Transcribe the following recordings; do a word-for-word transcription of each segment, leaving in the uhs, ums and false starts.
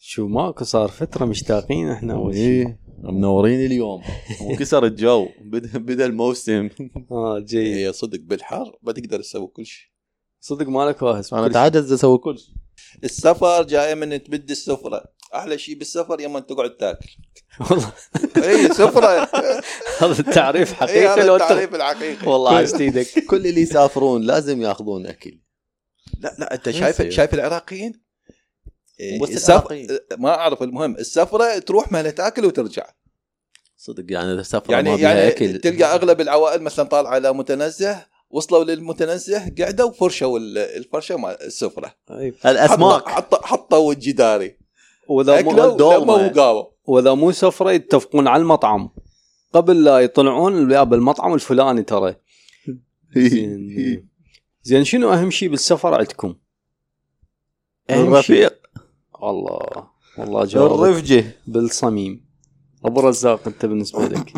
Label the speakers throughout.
Speaker 1: شو ماكو صار فترة مشتاقين احنا اول شيء.
Speaker 2: ايه منورين اليوم وكسر الجو بدا بدا الموسم.
Speaker 1: اه جيد.
Speaker 3: هي صدق بالحر بتقدر تسوي كل شيء.
Speaker 1: صدق مالك واهس.
Speaker 2: انا تعجز اسوي كل شيء.
Speaker 3: السفر جاي من تبدي السفرة. احلى شيء بالسفر يوم تقعد تاكل.
Speaker 1: والله
Speaker 3: اي سفرة.
Speaker 1: هذا التعريف
Speaker 3: اي
Speaker 1: حقيقي
Speaker 3: هذا
Speaker 1: لو
Speaker 3: التعريف الحقيقي.
Speaker 1: والله عشت ايدك.
Speaker 2: كل اللي يسافرون لازم ياخذون اكل.
Speaker 3: لا لا انت شايف شايف العراقيين.
Speaker 2: بس
Speaker 3: السفر ما اعرف. المهم السفرة تروح ما تاكل وترجع.
Speaker 2: صدق يعني السفرة
Speaker 3: يعني
Speaker 2: ما فيها
Speaker 3: يعني
Speaker 2: اكل.
Speaker 3: تلقى اغلب العوائل مثلا طالعه على متنزه وصلوا للمتنزه قعدوا وفرشوا الفرشه مال السفره.
Speaker 2: الاسماك
Speaker 3: حط حطوا الجداري
Speaker 1: واذا مو
Speaker 3: دوما وقاوه.
Speaker 1: واذا مو سفره يتفقون على المطعم قبل لا يطلعون يا بالمطعم الفلاني ترى. زين زين شنو اهم شيء بالسفر عندكم؟
Speaker 2: الرفيق.
Speaker 1: الله والله جاوب
Speaker 2: الرفجه
Speaker 1: بالصميم. ابو رزاق انت بالنسبه لك؟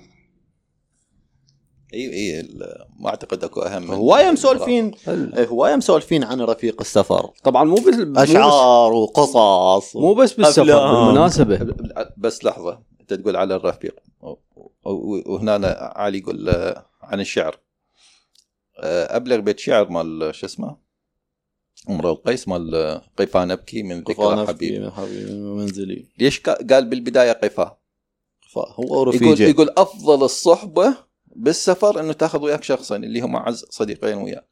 Speaker 3: اي اي ما اعتقد اكو اهم.
Speaker 2: هوايه مسولفين هوايه مسولفين عن رفيق السفر.
Speaker 1: طبعا مو بس
Speaker 2: اشعار وقصص
Speaker 1: مو بس بالسفر بالمناسبه.
Speaker 3: بس لحظه انت تقول على الرفيق وهنا علي يقول عن الشعر. ابلغ بيت شعر مال شو اسمه امرؤ القيس مال قيفان ابكي من ذكرى حبيبي
Speaker 2: حبيبي منزلي.
Speaker 3: ليش قال بالبدايه قيفان؟
Speaker 2: هو رفيقه.
Speaker 3: يقول يقول افضل الصحبه بالسفر انه تاخذ وياك شخصين اللي هم اعز صديقين وياك.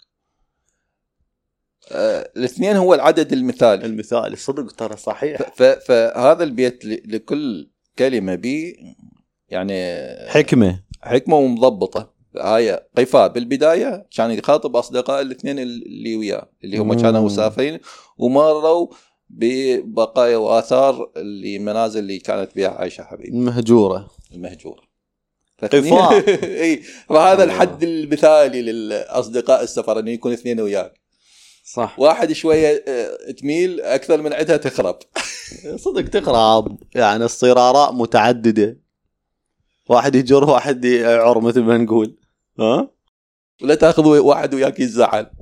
Speaker 3: آه الاثنين هو العدد المثالي.
Speaker 2: المثالي صدق ترى صحيح.
Speaker 3: فهذا البيت لكل كلمه بي يعني
Speaker 2: حكمه
Speaker 3: حكمه ومضبطه. هاي قيفاء بالبدايه كان يخاطب اصدقاء الاثنين اللي وياه اللي هم كانوا مسافرين ومروا ببقايا واثار المنازل اللي كانت بها عائشه حبيبي
Speaker 2: المهجوره
Speaker 3: المهجوره.
Speaker 2: قفاء.
Speaker 3: اي فهذا الحد المثالي للاصدقاء السفر انه يكون اثنين وياك.
Speaker 1: صح.
Speaker 3: واحد شويه تميل اكثر من عندها تخرب.
Speaker 2: صدق تخرب يعني تصير آراء متعدده. واحد يجر واحد يعر مثل ما نقول. ها
Speaker 3: ولا تاخذ واحد وياك يزعل.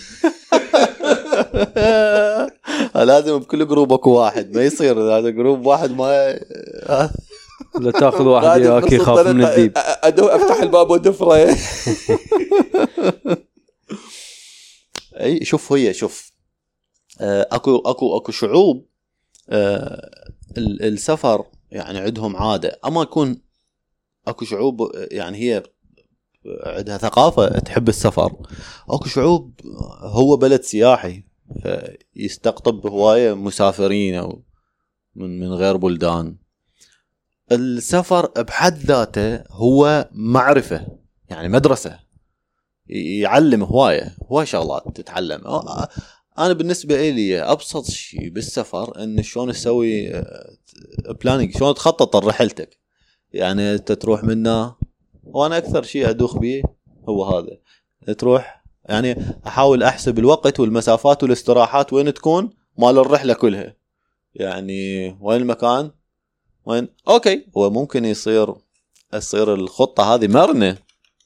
Speaker 2: لازم بكل جروب اكو واحد. ما يصير هذا جروب واحد ما
Speaker 1: لا تاخذ واحد وياك يخاف من الذيب.
Speaker 3: ادو افتح الباب ودفره.
Speaker 2: اي شوف هي شوف اكو اكو اكو شعوب السفر يعني عندهم عاده. اما يكون اكو شعوب يعني هي عندها ثقافه تحب السفر. اكو شعوب هو بلد سياحي فيستقطب هوايه مسافرين او من من غير بلدان. السفر بحد ذاته هو معرفه يعني مدرسه يعلم هوايه هوايه شغلات تتعلم. انا بالنسبه لي ابسط شيء بالسفر ان شلون تسوي بلاننج شلون تخطط رحلتك. يعني انت تروح منا وانا اكثر شيء ادوخ به هو هذا. تروح يعني احاول احسب الوقت والمسافات والاستراحات وين تكون مال الرحله كلها. يعني وين المكان وين اوكي. هو ممكن يصير يصير الخطه هذه مرنه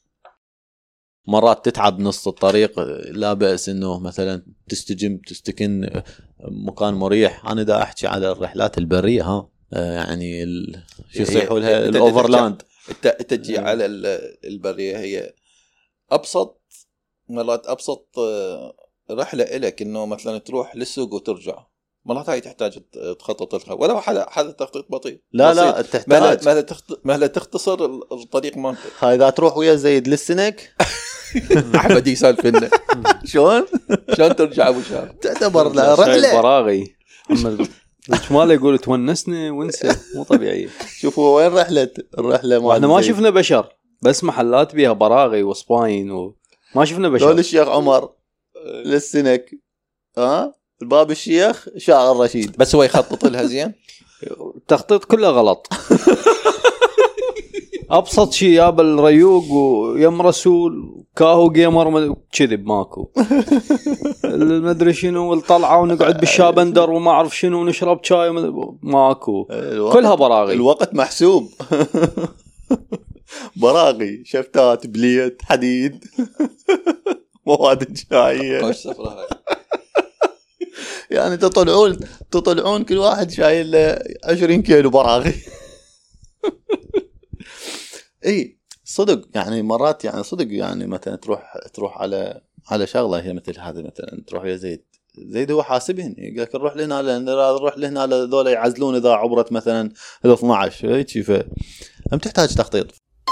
Speaker 2: مرات تتعب نص الطريق. لا بأس انه مثلا تستجم تستكن مكان مريح. انا دا احكي على الرحلات البريه ها يعني ال... شو يصيحوا لها الاوفرلاند.
Speaker 3: تجي على البريه هي ابسط مرات ابسط رحله لك انه مثلا تروح للسوق وترجع. مرات هاي تحتاج تخطط لها ولو حدا حدا تخطيط بطيء.
Speaker 2: لا لا تحتاج
Speaker 3: ما ما لا تختصر الطريق مالك.
Speaker 2: هاي اذا تروح ويا زيد للسنك
Speaker 3: احمد يسالف لنا
Speaker 2: شلون
Speaker 3: شلون ترجع ابو شهر
Speaker 2: تعتبر رحله
Speaker 1: براغي. محمد شماله يقول تونسني ونسى مو طبيعيه.
Speaker 2: شوفوا وين رحله الرحله.
Speaker 1: احنا ما شفنا بشر بس محلات بيها براغي وصباين وما شفنا بشر.
Speaker 2: قول الشيخ عمر للسنك ها الباب الشيخ شاعر رشيد
Speaker 3: بس هو يخطط لها زين.
Speaker 1: التخطيط كله غلط. ابسط شيء يا بالريوق ويم رسول كاهو جيمر كذب ماكو. المدري شنو الطلعه ونقعد بالشابندر وما اعرف شنو ونشرب شاي ماكو. كلها براغي.
Speaker 2: الوقت محسوب. براغي شفتات بليت حديد مواد انشائيه.
Speaker 3: وش سفره هاي
Speaker 2: يعني تطلعون تطلعون كل واحد شايل عشرين كيلو براغي. اي صدق يعني مرات يعني صدق يعني مثلا تروح تروح على على شغله هي مثل هذا مثلا تروح يا زيد زيد هو حاسبهن يقول لك نروح لهنا لان نروح لهنا هذول يعزلون اذا عبرت مثلا ال اثنا عشر هيك ف هم تحتاج تخطيط.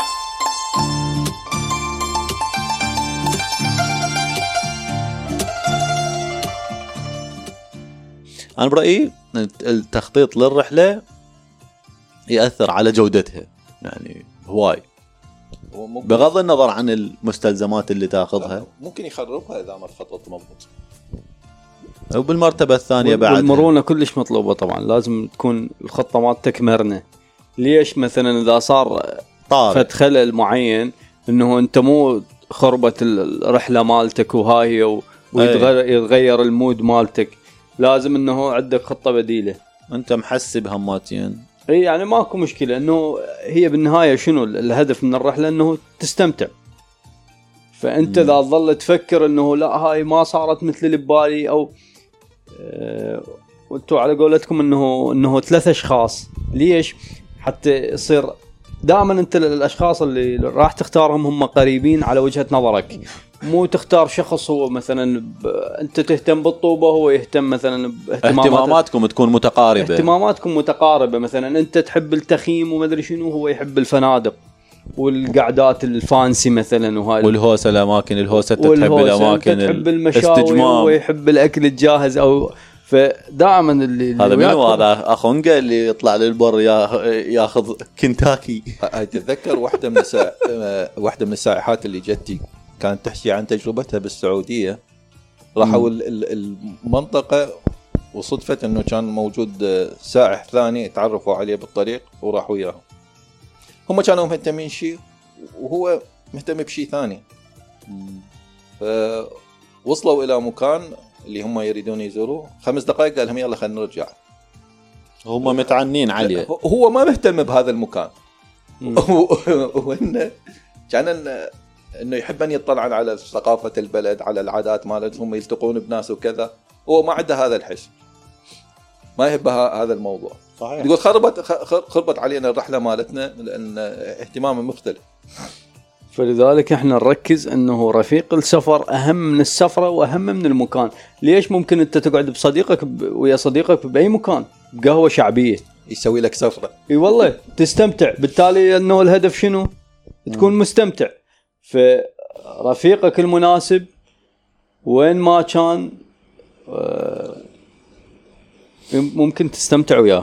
Speaker 2: انا برايي التخطيط للرحله ياثر على جودتها يعني هواي بغض النظر عن المستلزمات اللي تاخذها
Speaker 3: ممكن يخربها اذا ما تخطط مضبوط.
Speaker 2: وبالمرتبه الثانيه بعد
Speaker 1: المرونه كلش مطلوبه طبعا لازم تكون الخطه مالتك مرنه. ليش مثلا اذا صار فت خلل معين انه انت مو خربت الرحله مالتك وهاي ويتغير المود مالتك لازم انه عندك خطه بديله
Speaker 2: انت محسب هماتين.
Speaker 1: اي يعني ماكو مشكله انه هي بالنهايه شنو الهدف من الرحله انه تستمتع. فانت اذا تظل تفكر انه لا هاي ما صارت مثل اللي ببالي او أه وانتوا على قولتكم انه انه ثلاث اشخاص ليش حتى يصير دائما انت الاشخاص اللي راح تختارهم هم قريبين على وجهة نظرك مو تختار شخص هو مثلا ب... انت تهتم بالطوبة هو يهتم مثلا
Speaker 2: اهتماماتكم تكون متقاربة
Speaker 1: اهتماماتكم متقاربة مثلا انت تحب التخييم وما ادري شنو هو يحب الفنادق والقعدات الفانسي مثلا وهاي
Speaker 2: والهوسة الاماكن الهوسة تحب الاماكن
Speaker 1: تحب المشاوي وهو يحب الاكل الجاهز او فدائما اللي
Speaker 2: هذا منو هذا اخونجا اللي يطلع للبر ياخذ كنتاكي.
Speaker 3: هاي تتذكر واحدة من السا... واحدة من السائحات اللي جتي كانت تحكي عن تجربتها بالسعودية. راحوا المنطقة وصدفة انه كان موجود سائح ثاني تعرفوا عليه بالطريق وراحوا وياهم. هم كانوا مهتمين شيء وهو مهتم بشيء ثاني. فوصلوا الى مكان اللي هم يريدون يزوروه خمس دقائق قال لهم يلا خلينا نرجع.
Speaker 2: هم متعنين عليه
Speaker 3: هو ما مهتم بهذا المكان. وانه كان انه يحب ان يطلع على ثقافة البلد على العادات مالتهم يلتقون بناس وكذا. هو ما عنده هذا الحس ما يحب هذا الموضوع. صحيح. يقول خربت خربت علينا الرحلة مالتنا لان اهتمامه مختلف.
Speaker 1: فلذلك احنا نركز انه رفيق السفر اهم من السفرة واهم من المكان. ليش ممكن انت تقعد بصديقك ويا صديقك باي مكان بقهوة شعبية
Speaker 3: يسوي لك سفرة
Speaker 1: اي والله تستمتع بالتالي انه الهدف شنو تكون مستمتع. فرفيقك المناسب وين ما كان ممكن تستمتع وياه.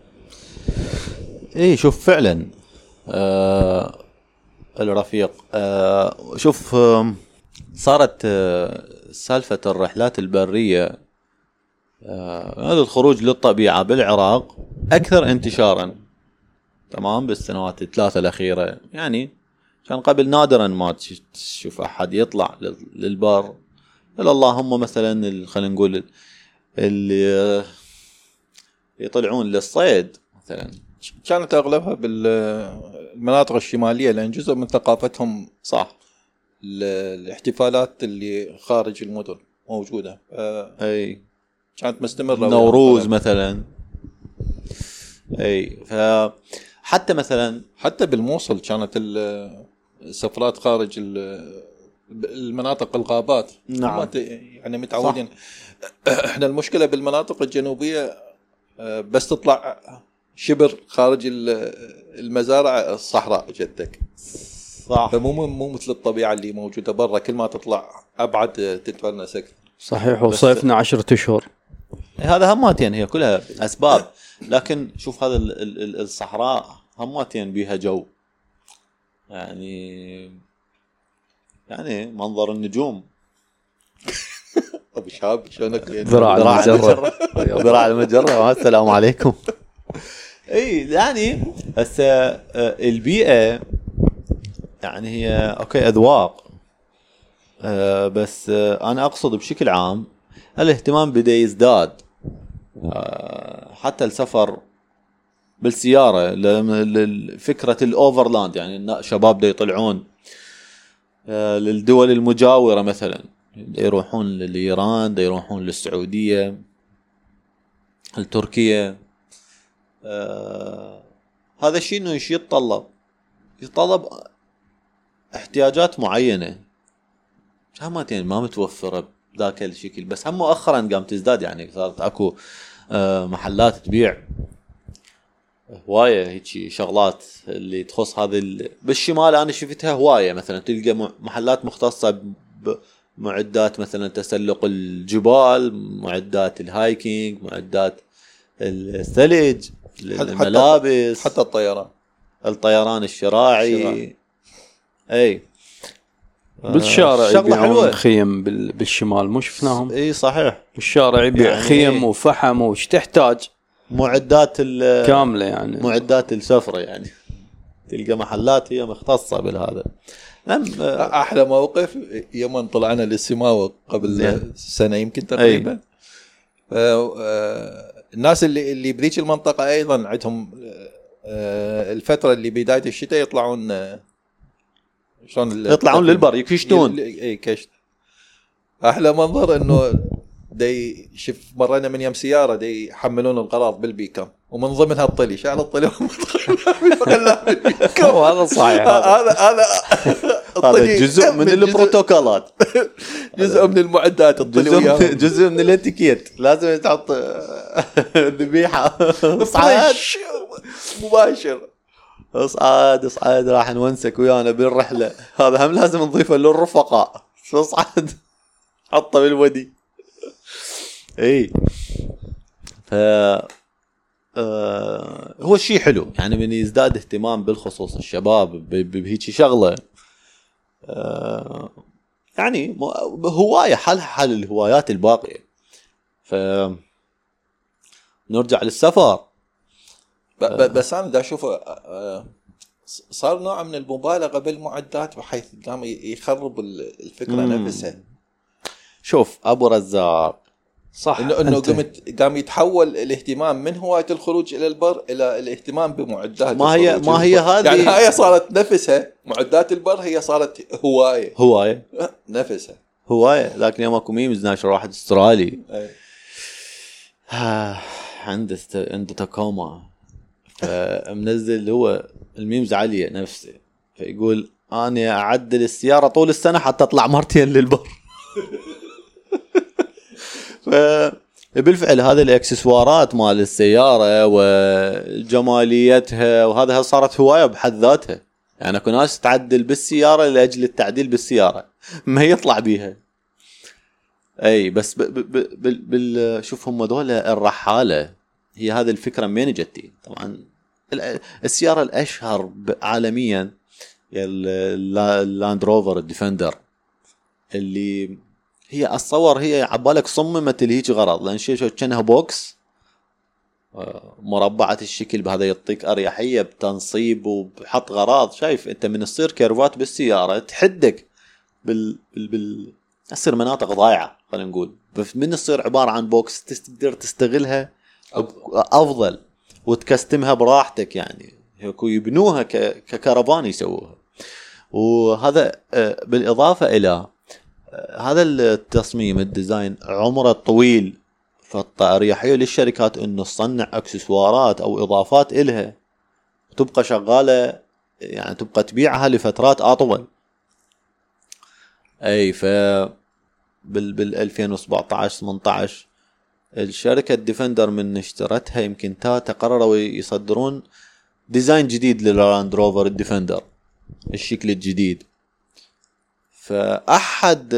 Speaker 2: اي شوف فعلا آه الرفيق آه شوف آه صارت آه سالفة الرحلات البرية آه هذا الخروج للطبيعة بالعراق أكثر انتشارا تمام بالسنوات الثلاثة الأخيرة. يعني كان قبل نادرا ما تشوف أحد يطلع للبر إلا اللهم مثلا خلينا نقول اللي يطلعون للصيد مثلا
Speaker 3: كانت أغلبها بالمناطق الشمالية لأن جزء من ثقافتهم
Speaker 2: صح
Speaker 3: الاحتفالات اللي خارج المدن موجودة.
Speaker 2: أي
Speaker 3: كانت مستمرة
Speaker 2: نوروز مثلا. أي فحتى مثلا
Speaker 3: حتى بالموصل كانت السفرات خارج المناطق الغابات.
Speaker 2: نعم.
Speaker 3: يعني متعودين احنا المشكلة بالمناطق الجنوبية بس تطلع شبر خارج المزارع الصحراء جدك
Speaker 2: صح.
Speaker 3: فمو مو مثل الطبيعة اللي موجودة برا كل ما تطلع أبعد تتونس أكثر.
Speaker 1: صحيح. وصيفنا عشرة أشهر
Speaker 2: هذا هماتين هي كلها أسباب. لكن شوف هذا الصحراء هماتين بيها جو يعني يعني منظر النجوم
Speaker 3: أبو شاب شلونك
Speaker 2: ذراع المجرة ذراع المجرة السلام عليكم. اي يعني هسه البيئة يعني هي اوكي اذواق أه بس أه انا اقصد بشكل عام الاهتمام بدا يزداد أه حتى السفر بالسيارة لفكرة الاوفرلاند يعني شباب دا يطلعون أه للدول المجاورة مثلا دا يروحون لإيران دا يروحون للسعودية لتركيا. آه هذا الشيء انه ايش يتطلب؟ يتطلب احتياجات معينه شاماتين ما متوفره بذاك الشكل، بس هم مؤخرا قام تزداد، يعني صارت اكو آه محلات تبيع هوايه هيك شغلات اللي تخص هذا ال... بالشمال انا شفتها هوايه، مثلا تلقى محلات مختصه بمعدات مثلا تسلق الجبال، معدات الهايكينج، معدات الثلج، الملابس،
Speaker 3: حتى الطيران
Speaker 2: الطيران الشراعي, الشراعي. اي
Speaker 1: بالشارع يبيعون خيم بالشمال مو شفناهم؟
Speaker 2: اي صحيح،
Speaker 1: بالشارع يبيع يعني خيم وفحم وش تحتاج
Speaker 2: معدات
Speaker 1: كامله، يعني
Speaker 2: معدات السفره، يعني تلقى محلات هي مختصه بالهذا.
Speaker 3: احلى موقف يوم طلعنا للسماوه قبل سنه يمكن تقريبا، الناس اللي اللي بذيك المنطقه ايضا عندهم الفتره اللي بدايه الشتاء يطلعون
Speaker 2: شلون يطلعون للبر يكشتون.
Speaker 3: اي كشت. احلى منظر انه دي شوف مرينا من يم سياره دي يحملون الغراض بالبيكم ومن ضمنها الطلي، شعل الطلي
Speaker 2: هذا صحيح،
Speaker 3: هذا هذا
Speaker 2: هذا جزء من البروتوكولات،
Speaker 3: جزء من المعدات، الطلي
Speaker 2: جزء من الاتيكيت، لازم تحط ذبيحه صعاد
Speaker 3: مباشر،
Speaker 2: اصعد اصعد راح نونسك ويانا بالرحله، هذا هم لازم نضيفه للرفقاء، اصعد حطه بالودي. اي ف آه هو شيء حلو يعني من يزداد اهتمام بالخصوص الشباب بهيك شغله، آه يعني هوايه حل حل الهوايات الباقيه. ف نرجع للسفر.
Speaker 3: بس انا دا اشوف صار نوع من المبالغه بالمعدات بحيث قام يخرب الفكره مم. نفسها.
Speaker 2: شوف ابو رزاق
Speaker 3: صح، انه انه قامت قام يتحول الاهتمام من هوايه الخروج الى البر الى الاهتمام بمعدات
Speaker 2: ما هي ما هي هذه،
Speaker 3: يعني هي صارت نفسها معدات البر، هي صارت هوايه
Speaker 2: هوايه
Speaker 3: نفسها
Speaker 2: هوايه. لكن يوم اكو ميمز ناشر واحد استرالي عنده عنده تاكوما، فمنزل هو الميمز عاليه نفسه، فيقول انا اعدل السياره طول السنه حتى اطلع مرتين للبر. فبالفعل هذه الاكسسوارات مال السياره وجماليتها وهذا صارت هوايه بحد ذاتها، يعني اكو ناس تعدل بالسياره لاجل التعديل بالسياره ما يطلع بيها. اي بس بال شوف هم دول الرحاله، هي هذه الفكره منين جتي؟ طبعا السياره الاشهر عالميا اللاند روفر الديفندر، اللي هي اتصور هي عبالك صممت لهيك غرض، لان شيء كأنها بوكس مربعه الشكل، بهذا يعطيك اريحيه بتنصيب وبحط غراض. شايف انت من تصير كيرفات بالسياره تحدك بال بال, بال... تصير مناطق ضايعه خلينا نقول، من تصير عباره عن بوكس تقدر تستغلها افضل وتكستمها براحتك، يعني يكون يبنوها ككرفان يسووها. وهذا بالاضافه الى هذا التصميم الديزاين عمره طويل، فالطريقيه للشركات انه تصنع اكسسوارات او اضافات الها وتبقى شغاله، يعني تبقى تبيعها لفترات اطول. اي ف بال بال ألفين وسبعطعش ثمنطعش الشركه ديفندر من اشترتها يمكن تا تقرروا يصدرون ديزاين جديد للاند روفر الديفندر الشكل الجديد. فأحد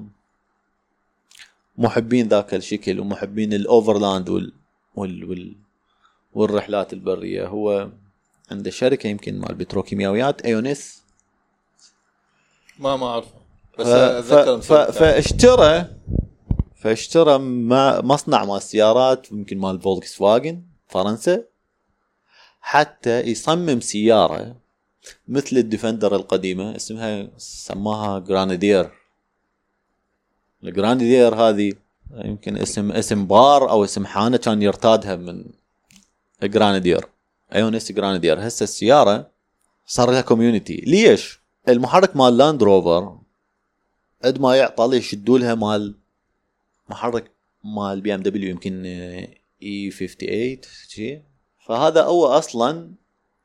Speaker 2: محبين ذاك الشكل ومحبين الأوفرلاند وال وال وال والرحلات البرية هو عند شركة يمكن مال بتروكيماويات ايونيس،
Speaker 3: ما ما أعرف بس
Speaker 2: ف... ف... فاشترى فاشترى مصنع مال سيارات يمكن مال فولكس فاجن فرنسا حتى يصمم سيارة مثل الديفندر القديمة، اسمها سماها جرانادير. الجرانادير هذه يمكن اسم اسم بار او اسم حانة كان يرتادها من جرانادير، ايونيس جرانادير. هسه السيارة صار لها كوميونيتي. ليش؟ المحرك مال لاند روفر قد ما يعطى يشدوا لها مال محرك مال بي ام دبليو يمكن اي ثمانية وخمسين شيء. فهذا هو اصلا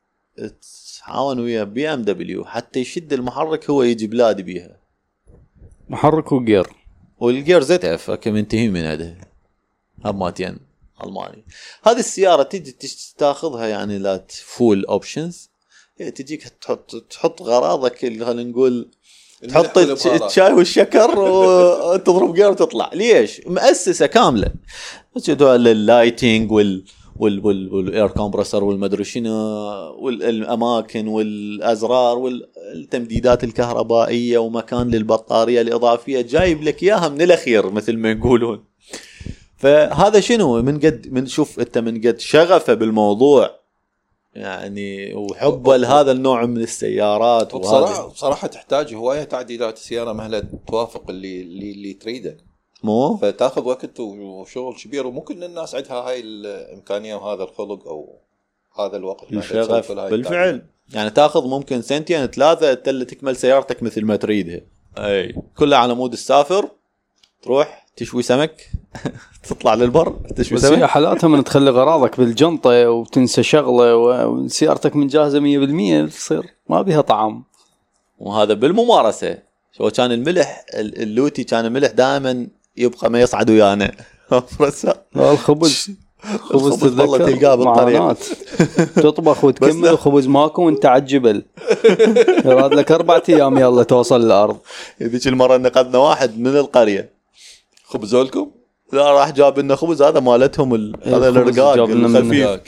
Speaker 2: تعاون ويا بي ام دبليو حتى يشد المحرك، هو يجي بلادي بيها
Speaker 1: محرك وجير،
Speaker 2: والجير زد اف كم ينتهي من هذا هماتين الماني. هذه السياره تجي تاخذها يعني لا فول اوبشنز، تجيك تحط تحط غراضك اللي خلينا نقول تحط الشاي والشكر وتضرب جير وتطلع. ليش؟ مؤسسه كامله تدعو اللايتنج وال وال وال والاير كومبرسور والمدري شنو والاماكن والازرار والتمديدات الكهربائيه ومكان للبطاريه الاضافيه، جايب لك اياها من الاخير مثل ما يقولون. فهذا شنو من قد من شوف انت من قد شغفه بالموضوع يعني وحبه لهذا النوع من السيارات.
Speaker 3: وبصراحه بصراحه تحتاج هوايه تعديلات السياره مهلا توافق اللي اللي, اللي تريده،
Speaker 2: مو
Speaker 3: فتاخذ وقت وشغل كبير، ومو كل الناس عندها هاي الامكانيه وهذا الخلق او هذا الوقت
Speaker 2: الشغف بالفعل. يعني تاخذ ممكن سنتين ثلاثه تكمل سيارتك مثل ما تريدها، اي كلها على مود السافر، تروح تشوي سمك تطلع للبر تشوي سمك.
Speaker 1: بس هي حالاتها من تخلي غراضك بالجنطه وتنسى شغله وسيارتك من جاهزه مية بالمية تصير ما بيها طعم.
Speaker 2: وهذا بالممارسه. شو كان الملح اللوتي كان ملح دائما يبقى ما يصعد ويانا فرسا.
Speaker 1: لا الخبز خبز
Speaker 2: والله تلقاه بالطريق
Speaker 1: تطبخ وتكمل وخبز ماكو وانت على الجبل يراد لك أربعة أيام يلا توصل الأرض.
Speaker 2: ذيك المرة نقدنا واحد من القرية
Speaker 3: خبزوا لكم؟
Speaker 2: لا راح جاب لنا خبز هذا مالتهم ال... هذا الرقاق الخفيف.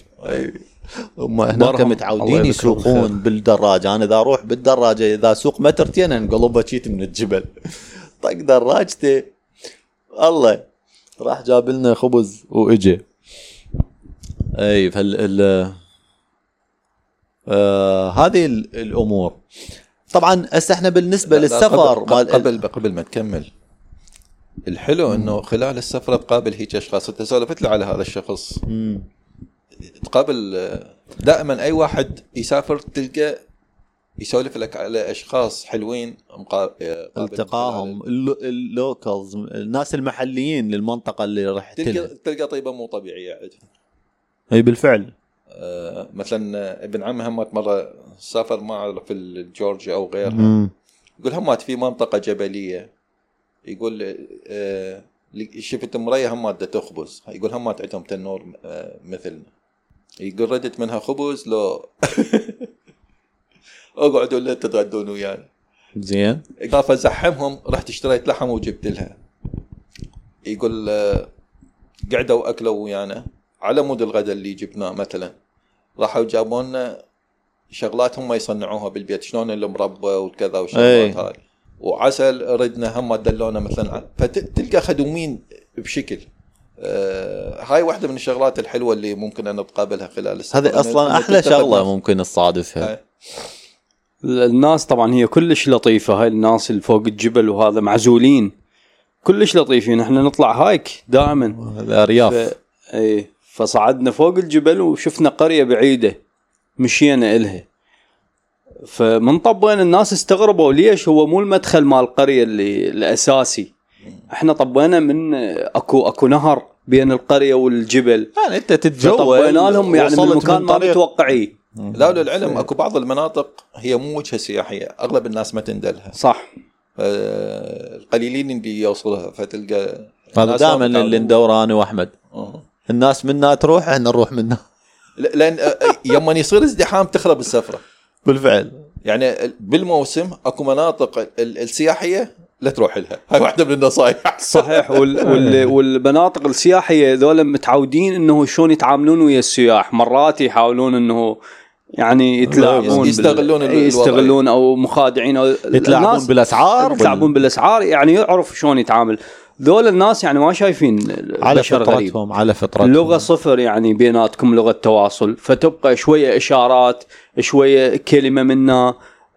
Speaker 2: هم هناك متعودين يسوقون بالدراجة. أنا إذا أروح بالدراجة إذا سوق مترتين انقلبها شيت من الجبل طق دراجتي الله راح جاب لنا خبز وإجي. أي فال ال... آه هذه الأمور طبعا. هسه احنا بالنسبة للسفر
Speaker 3: قبل قبل, قبل ما تكمل، الحلو انه خلال السفره تقابل هيك اشخاص. انت سولفت له على هذا الشخص، مم. تقابل دائما اي واحد يسافر تلقى يسولف لك على اشخاص حلوين
Speaker 2: التقاهم اللوكالز الناس المحليين للمنطقه اللي رحت
Speaker 3: تلقى تلقى طيبه مو طبيعيه عندهم.
Speaker 2: اي بالفعل.
Speaker 3: آه مثلا ابن عمي همات مره سافر معه في الجورجيا او غيرها، يقول همات في منطقه جبليه، يقول آه شفت مريه همات تخبز، يقول همات عندهم تنور آه مثلنا، يقول ردت منها خبز لو اقعدوا لا تتغدون ويانا
Speaker 2: زين.
Speaker 3: خاف ازحمهم، رحت اشتريت لحم وجبت لها. يقول آه قعدوا واكلوا ويانا على مود الغداء اللي جبناه مثلا، راحوا جابوا لنا شغلات هم يصنعوها بالبيت، شلون المربى والكذا والشغلات هاي وعسل ردنا هم دلونا مثلا. فتلقى خدومين بشكل آه هاي واحدة من الشغلات الحلوة اللي ممكن أن نتقابلها خلال السفر.
Speaker 2: هذه أصلا أحلى شغلة ممكن تصادفها.
Speaker 3: هاي.
Speaker 1: الناس طبعا هي كلش لطيفة، هاي الناس اللي فوق الجبل وهذا معزولين كلش لطيفين. احنا نطلع هايك دائما
Speaker 2: الأرياف
Speaker 1: ف... اي فصعدنا فوق الجبل وشفنا قرية بعيدة مشينا إلها، فمن طبين الناس استغربوا ليش هو مو المدخل مال القرية اللي الأساسي. احنا طبينا من اكو اكو نهر بين القرية والجبل،
Speaker 2: يعني انت تتجول
Speaker 1: طبينا لهم يعني من مكان ما متوقعي.
Speaker 3: لا للعلم اكو بعض المناطق هي مو وجهة سياحية، اغلب الناس ما تندلها
Speaker 1: صح،
Speaker 3: القليلين اللي يوصلها. فتلقى
Speaker 2: هذا دائما اللي ندور انا واحمد أوه. الناس منا تروح احنا نروح منا،
Speaker 3: لان يوم يصير ازدحام تخرب السفرة
Speaker 2: بالفعل.
Speaker 3: يعني بالموسم اكو مناطق السياحية لا تروح لها، هاي واحدة من النصائح.
Speaker 1: صحيح. وال وال والمناطق السياحية ذولا متعودين انه شلون يتعاملون ويا السياح، مرات يحاولون انه يعني يتلاعبون
Speaker 3: يستغلون
Speaker 1: بال... يستغلون او مخادعين او
Speaker 2: يتلاعبون بالاسعار
Speaker 1: يتلاعبون بالاسعار، يعني يعرف شلون يتعامل. ذول الناس يعني ما شايفين
Speaker 2: على فطرتهم، على فطرتهم
Speaker 1: اللغة صفر يعني بيناتكم لغة تواصل، فتبقى شوية إشارات شوية كلمة منا.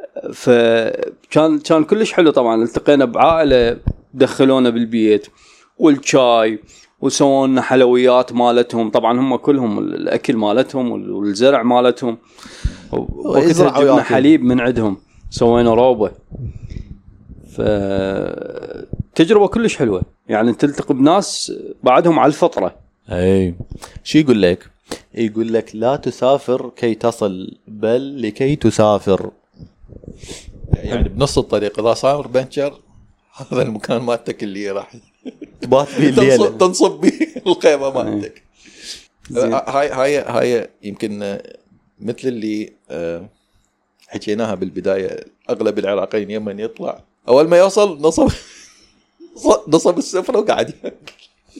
Speaker 1: فكان كان كلش حلو. طبعا التقينا بعائلة دخلونا بالبيت والشاي وسوونا حلويات مالتهم. طبعا هم كلهم الأكل مالتهم والزرع مالتهم، وكثر جبنا حليب من عندهم، سوينا روبة. فتجربة كلش حلوة، يعني تلتقي بناس بعدهم على الفطرة
Speaker 2: اي شو يقول لك؟ يقول لك لا تسافر كي تصل بل لكي تسافر.
Speaker 3: يعني بنص الطريق اذا صار بنشر هذا المكان مالتك اللي راح
Speaker 2: تبات به الليله
Speaker 3: تنصب, تنصب به الخيمه مالتك. هاي هاي هاي يمكن مثل اللي حكيناها بالبدايه، اغلب العراقيين يمن يطلع اول ما يوصل نصب نصب السفره وقاعد ياكل.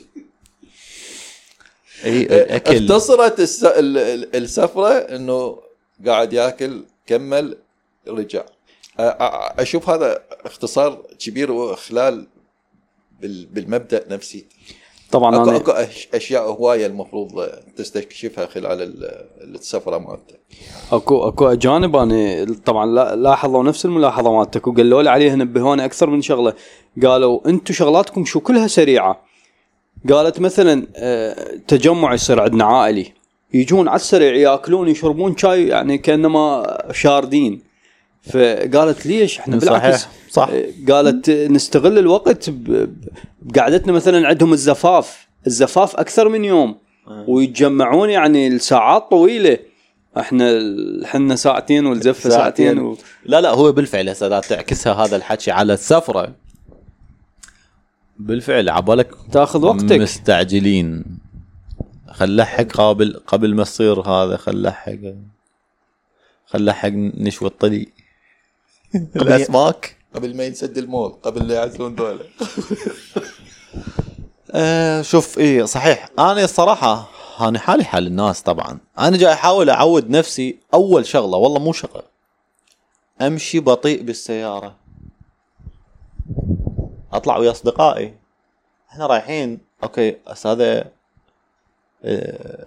Speaker 2: اي الاكل
Speaker 3: اختصرت الس... السفره انه قاعد ياكل كمل رجع. اشوف هذا اختصار كبير واخلال بالمبدا نفسي.
Speaker 1: طبعا
Speaker 3: اكو,
Speaker 1: أنا
Speaker 3: أكو اشياء هوايه المفروض تستكشفها خلال السفره مالتك.
Speaker 1: اكو اكو اجانب انا طبعا لاحظوا نفس الملاحظه مالتك وقالوا لي عليها، نبهوني اكثر من شغله. قالوا انتم شغلاتكم شو كلها سريعه. قالت مثلا تجمع يصير عندنا عائلي، يجون على السريع ياكلون يشربون شاي يعني كانما شاردين. فقالت ليش احنا بالعكس
Speaker 2: صح.
Speaker 1: قالت نستغل الوقت بقعدتنا. مثلا عندهم الزفاف الزفاف اكثر من يوم ويتجمعون يعني الساعات طويله، احنا حنا ساعتين والزفه ساعتين و...
Speaker 2: لا لا هو بالفعل هسه تعكسها هذا الحكي على السفره. بالفعل عبالك
Speaker 1: تاخذ وقتك،
Speaker 2: مستعجلين. خلحق قبل قبل ما تصير هذا، خلحق خلحق نشوي الطلي الاسماك
Speaker 3: قبل ما ينسد المول، قبل لا يعزلون دولة.
Speaker 2: آه شوف ايه صحيح. انا الصراحه انا حالي حال الناس طبعا. انا جاي احاول اعود نفسي اول شغله والله مو شغله امشي بطيء بالسياره، اطلع ويا اصدقائي احنا رايحين اوكي هذا آه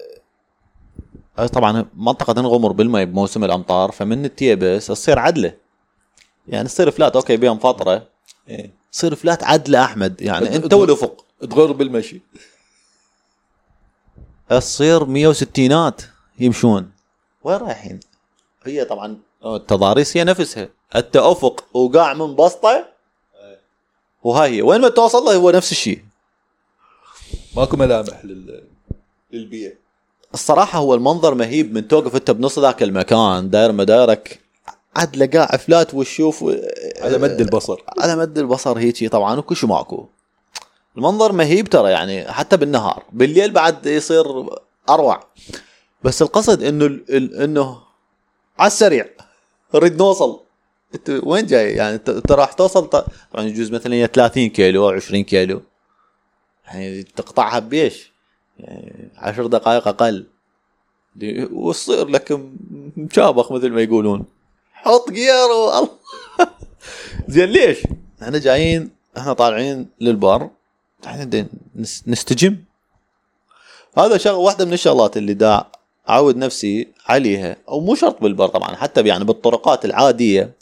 Speaker 2: طبعا منطقه تنغمر بالماء بموسم الامطار، فمن التيبس تصير عدله يعني تصير فلات اوكي بيهم فتره
Speaker 3: إيه.
Speaker 2: تصير فلات عدله احمد يعني انت والافق
Speaker 3: تغر بالمشي
Speaker 2: تصير مية وستينات يمشون. وين رايحين؟ هي طبعا التضاريس هي نفسها، انت افق وقاع من بسطه وهاي هي وين ما توصل له هو نفس الشيء،
Speaker 3: ماكو ملامح لل... للبيئه.
Speaker 2: الصراحه هو المنظر مهيب من توقف انت بنص ذاك المكان داير مدارك عدله قاع فلات وتشوف
Speaker 3: على مد البصر
Speaker 2: على مد البصر هيك طبعا وكل ماكو. المنظر مهيب ترى يعني حتى بالنهار، بالليل بعد يصير اروع. بس القصد انه ال... انه على السريع نريد نوصل. انت وين جاي يعني؟ انت راح توصل طبعا يعني يجوز مثلا ثلاثين كيلو او عشرين كيلو يعني تقطعها بيش يعني عشر دقائق اقل وتصير لك مشابخ مثل ما يقولون حط جير والله. زين ليش احنا جايين؟ احنا طالعين للبر احنا نستجم. هذا شغله واحده من الشغلات اللي دا اعود نفسي عليها، او مو شرط بالبر طبعا حتى يعني بالطرقات العاديه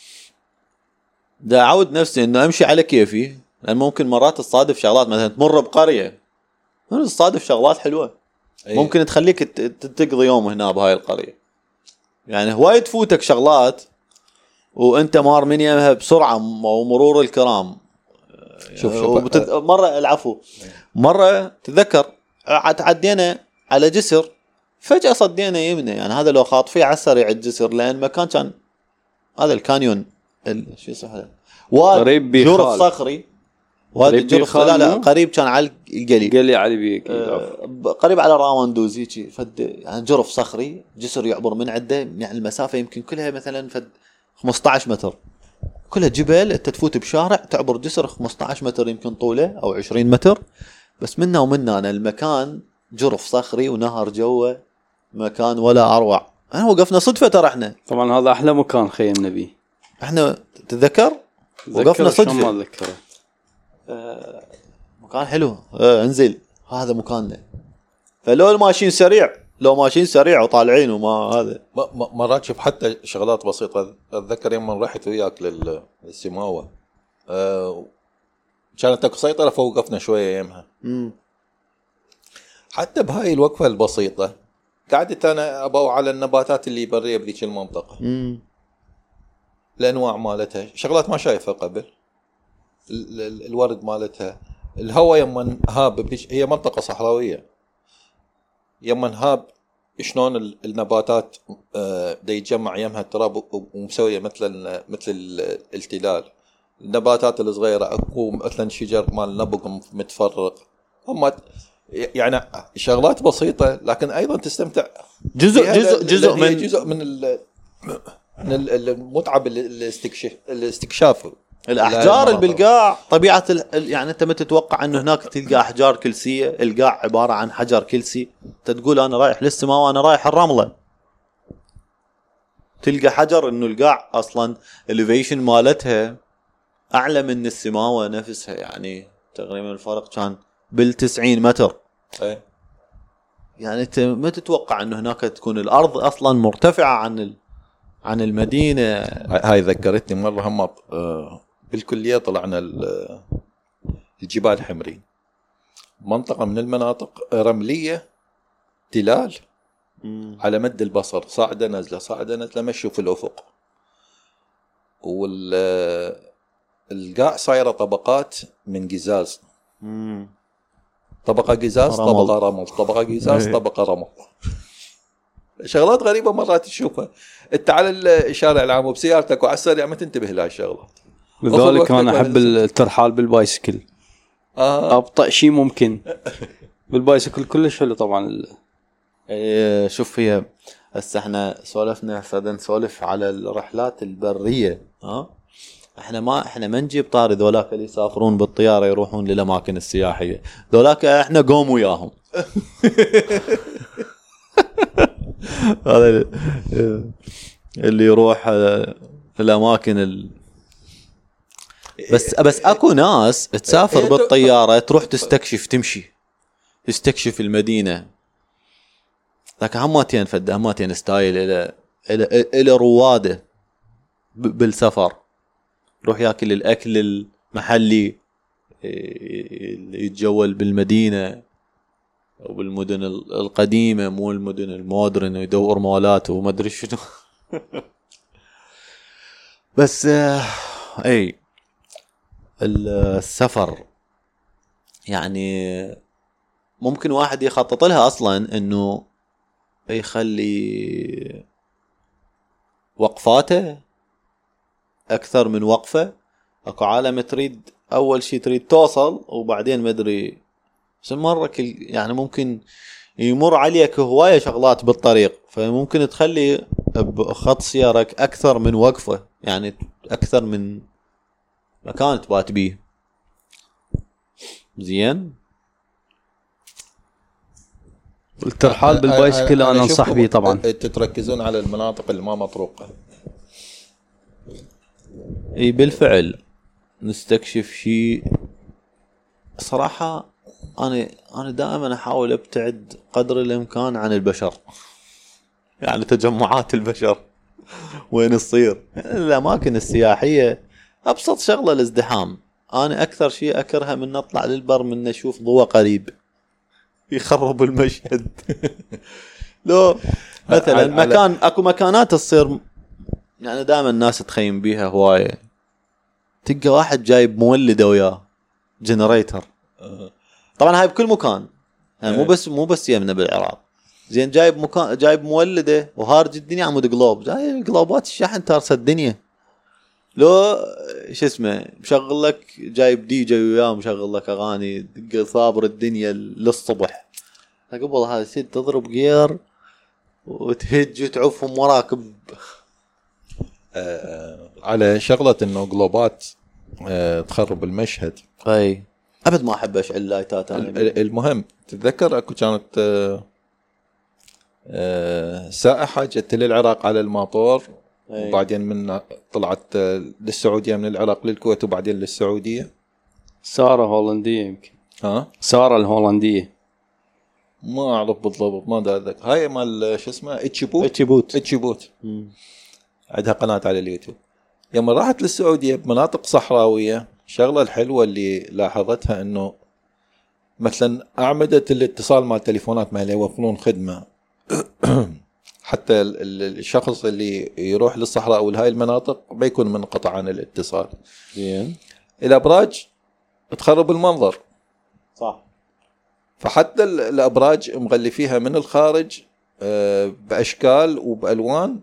Speaker 2: دا اعود نفسي انه امشي على كيفي. لان ممكن مرات تصادف شغلات مثلا تمر بقريه تصادف شغلات حلوه أيه. ممكن تخليك تقضي يوم هنا بهاي القريه يعني هواي تفوتك شغلات وانت مار من يمها بسرعه ومرور الكرام.
Speaker 3: شوف شوف
Speaker 2: وبتد... مره العفو مره تذكر عدينا على جسر فجاه صدينا يمنا يعني هذا لو خاطفيه على السريع الجسر لان مكان كان هذا الكانيون ال... شو اسمه
Speaker 1: قريب
Speaker 2: جرف صخري وهذا الجرف لا لا قريب كان على القلي
Speaker 1: قلي علي بيك
Speaker 2: آه قريب على راوندوزي فد يعني جرف صخري جسر يعبر من عده يعني المسافه يمكن كلها مثلا فد خمسة عشر متر كلها جبل. انت تفوت بشارع تعبر جسر خمسة عشر متر يمكن طوله او عشرين متر بس منا ومنا أنا المكان جرف صخري ونهر جوه مكان ولا اروع. احنا وقفنا صدفه ترى احنا
Speaker 1: طبعا هذا احلى مكان خيمنا بيه.
Speaker 2: احنا تتذكر وقفنا صدفه
Speaker 1: ما اتذكره
Speaker 2: آه مكان حلو آه انزل هذا مكاننا. فلو ماشيين سريع لو ماشيين سريع وطالعين وما هذا
Speaker 3: مرات شوف حتى شغلات بسيطه. اتذكر يوم من رحت وياك للسماوه أه كانت اكو سيطره فوقفنا شويه يمها
Speaker 2: امم
Speaker 3: حتى بهاي الوقفه البسيطه قعدت انا ابو على النباتات اللي بريه بذيك المنطقه
Speaker 2: امم
Speaker 3: الانواع مالتها شغلات ما شايفها قبل. الورد مالتها الهواء يما هاب بش... هي منطقه صحراويه، يما هاب شلون النباتات آه دا يتجمع يمها التراب ومسويه مثل مثل التلال. النباتات الصغيره اكو مثلا شجر مال نبق متفرق، هم يعني شغلات بسيطه لكن ايضا تستمتع.
Speaker 2: جزء جزء جزء من
Speaker 3: جزء من من المتعه بالاستكشاف الاستكشاف
Speaker 2: الاحجار اللي بالقاع. طبيعه ال... يعني انت ما تتوقع انه هناك تلقى احجار كلسيه، القاع عباره عن حجر كلسي، انت تقول انا رايح للسماء وانا رايح الرمله، تلقى حجر انه القاع اصلا الليفيشن مالتها اعلى من السماوه نفسها، يعني تقريبا الفرق كان بالتسعين متر.
Speaker 3: ايه
Speaker 2: يعني انت ما تتوقع انه هناك تكون الارض اصلا مرتفعه عن ال... عن المدينه.
Speaker 3: هاي ذكرتني مره هم بالكليه طلعنا الجبال الحمرين، منطقه من المناطق رمليه تلال
Speaker 2: مم.
Speaker 3: على مد البصر، صاعده نزله صاعده نزله مشوا في الافق، والقاع صايره طبقات من قزاز،
Speaker 2: مم.
Speaker 3: طبقه قزاز
Speaker 2: رمل.
Speaker 3: طبقه رمل طبقه قزاز طبقه رمل. شغلات غريبه مرات تشوفها انت على الشارع العام وبسيارتك وعلى السريع ما تنتبه لهاي الشغلات.
Speaker 1: لذلك انا احب الترحال بالبايسكل،
Speaker 3: آه.
Speaker 1: ابطأ شيء ممكن بالبايسكل كلش حلو طبعا.
Speaker 2: ايه شوف، هي هسه احنا سولفنا فدا نسولف على الرحلات البريه، ها احنا ما احنا ما نجيب طاري ذولاك اللي يسافرون بالطياره يروحون للاماكن السياحيه، ذولاك احنا قوم وياهم. هذا اللي يروح الاماكن ال... بس بس اكو ناس تسافر بالطياره تروح تستكشف، تمشي تستكشف المدينه، لكن هماتين فد هماتين ستايل الى الى الى رواده بالسفر، يروح ياكل الاكل المحلي، يتجول بالمدينه وبالمدن القديمه مو المدن المودرن، يدور مولات وما ادري شنو. بس اي السفر يعني ممكن واحد يخطط لها اصلا انه يخلي وقفاته اكثر من وقفه. اكو عالم تريد اول شيء تريد توصل وبعدين ما ادري بس مره يعني ممكن يمر عليك هوايه شغلات بالطريق، فممكن تخلي بخط سيارك اكثر من وقفه، يعني اكثر من مكان تبات بيه. زين
Speaker 1: الترحال بالبايسكل انا انصح به طبعا.
Speaker 3: تتركزون على المناطق اللي ما مطروقه.
Speaker 2: اي بالفعل نستكشف شيء صراحه. انا انا دائما احاول ابتعد قدر الامكان عن البشر، يعني تجمعات البشر وين تصير الاماكن السياحيه. ابسط شغله الازدحام، انا اكثر شيء اكرهه من نطلع للبر من نشوف ضوء قريب يخرب المشهد. لو مثلا مكان اكو مكانات تصير يعني دائما الناس تخيم بيها هوايه، تلقى واحد جايب مولده وياه جنريتر، طبعا هاي بكل مكان يعني مو بس مو بس يمنا بالعراق. زين جايب مكان جايب مولده وهارج الدنيا عمود قلوب، جاي قلوبات الشحن تارس الدنيا. لو شو اسمه مشغل لك جايب دي جي وياه مشغل لك اغاني صابر الدنيا للصبح، قبل هذا يصير تضرب غير وتهج وتعوفهم وراك ب...
Speaker 3: آه على شغله انه قلوبات آه تخرب المشهد.
Speaker 2: اي ابد ما احب اشعل لايتات.
Speaker 3: المهم تتذكر اكو كانت آه آه سائحه جت للعراق على الماطور، وبعدين من طلعت للسعوديه من العراق للكويت وبعدين للسعوديه.
Speaker 1: ساره هولنديه يمكن،
Speaker 3: ها
Speaker 1: ساره الهولنديه
Speaker 3: ما اعرف بالضبط ما اتذكر. هاي مال شو اسمه اتشيبوت
Speaker 2: اتشيبوت
Speaker 3: اتشيبوت عندها قناه على اليوتيوب. يوم راحت للسعوديه بمناطق صحراويه، الشغله الحلوه اللي لاحظتها انه مثلا اعمده الاتصال مع التليفونات ما يوفرون خدمه. حتى الشخص اللي يروح للصحراء او لهاي المناطق ما يكون منقطع عن الاتصال.
Speaker 2: زين
Speaker 3: الابراج تخرب المنظر،
Speaker 2: صح.
Speaker 3: فحتى الابراج مغلفيها من الخارج باشكال وبالوان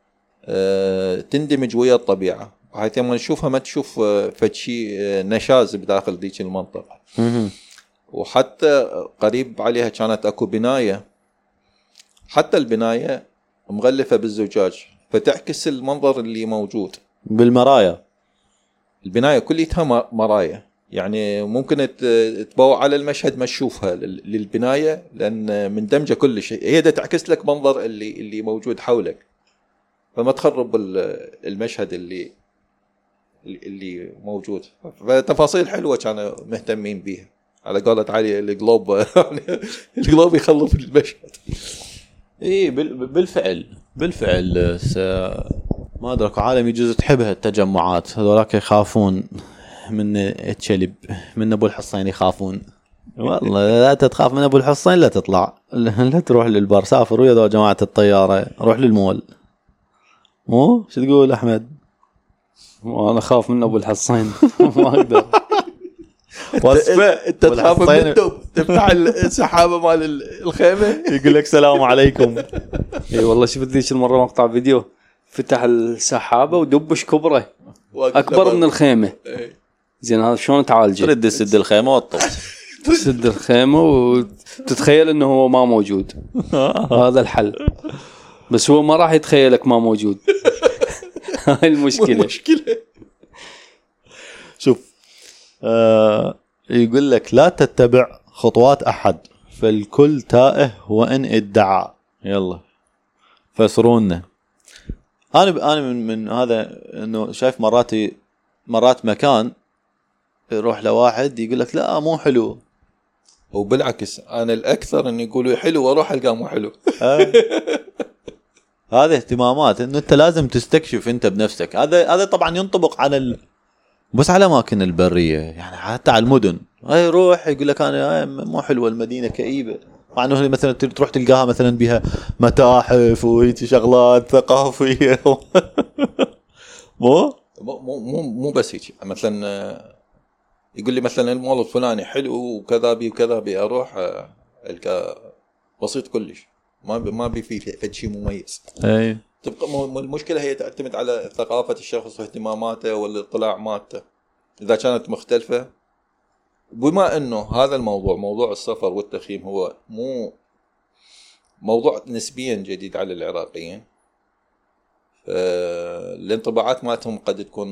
Speaker 3: تندمج ويا الطبيعه، بحيث لما نشوفها ما تشوف فشي نشاز بداخل ذيك المنطقه. وحتى قريب عليها كانت اكو بنايه، حتى البنايه مغلفه بالزجاج فتعكس المنظر اللي موجود
Speaker 2: بالمرايا.
Speaker 3: البنايه كلها مرايا، يعني ممكن تبوع على المشهد ما تشوفها للبنايه لان مندمجه كل شيء، هي دا تعكس لك منظر اللي اللي موجود حولك، فما تخرب المشهد اللي اللي موجود. فتفاصيل حلوه كانوا مهتمين بيها، على قولة علي الجلوب الجلوب يخلف المشهد.
Speaker 2: اي بالفعل بالفعل ما ادرك عالم يجوز تحبها التجمعات، هذولاك يخافون من الشلب، من ابو الحصين يخافون. والله لا تخاف من ابو الحصين لا تطلع، لا تروح للبر، سافر ويا جماعه الطياره، روح للمول. مو شو تقول احمد؟
Speaker 1: وانا خاف من ابو الحصين ما اقدر.
Speaker 3: وصفه انت تخاف من الدب، تفتح السحابه مال الخيمه
Speaker 2: يقول لك السلام عليكم.
Speaker 1: اي والله شفت ذيك المره مقطع فيديو، فتح السحابه ودبش كبره اكبر من الخيمه. زين هذا شلون تعالجه؟
Speaker 2: ترد تسد الخيمه وتطب،
Speaker 1: تسد الخيمه وتتخيل انه هو ما موجود. هذا الحل، بس هو ما راح يتخيلك ما موجود. هاي المشكله.
Speaker 3: المشكله
Speaker 2: شوف آه يقول لك لا تتبع خطوات احد فالكل تائه وان ادعى. يلا فسرونا. انا انا من, من هذا انه شايف مراتي مرات مكان يروح لواحد يقول لك لا مو حلو،
Speaker 3: وبالعكس انا الاكثر اني يقولوا حلو واروح القاه مو حلو.
Speaker 2: آه. هذا اهتمامات انه انت لازم تستكشف انت بنفسك. هذا هذا طبعا ينطبق على ال... بس على الاماكن البريه، يعني حتى على المدن. اي روح يقول لك انا مو حلوه المدينه كئيبه، مع انه مثلا تروح تلقاها مثلا بها متاحف وهيك شغلات ثقافيه. مو
Speaker 3: مو مو مو بس هيك، مثلا يقول لي مثلا المول الفلاني حلو وكذا بي وكذا بي، اروح القى بسيط كلش، ما بي ما بي فيه شيء مميز.
Speaker 2: اي
Speaker 3: تبقى المشكله هي تعتمد على ثقافه الشخص واهتماماته والاطلاع مالته. اذا كانت مختلفه، بما انه هذا الموضوع موضوع السفر والتخييم هو مو موضوع نسبيا جديد على العراقيين، الانطباعات مالتهم قد تكون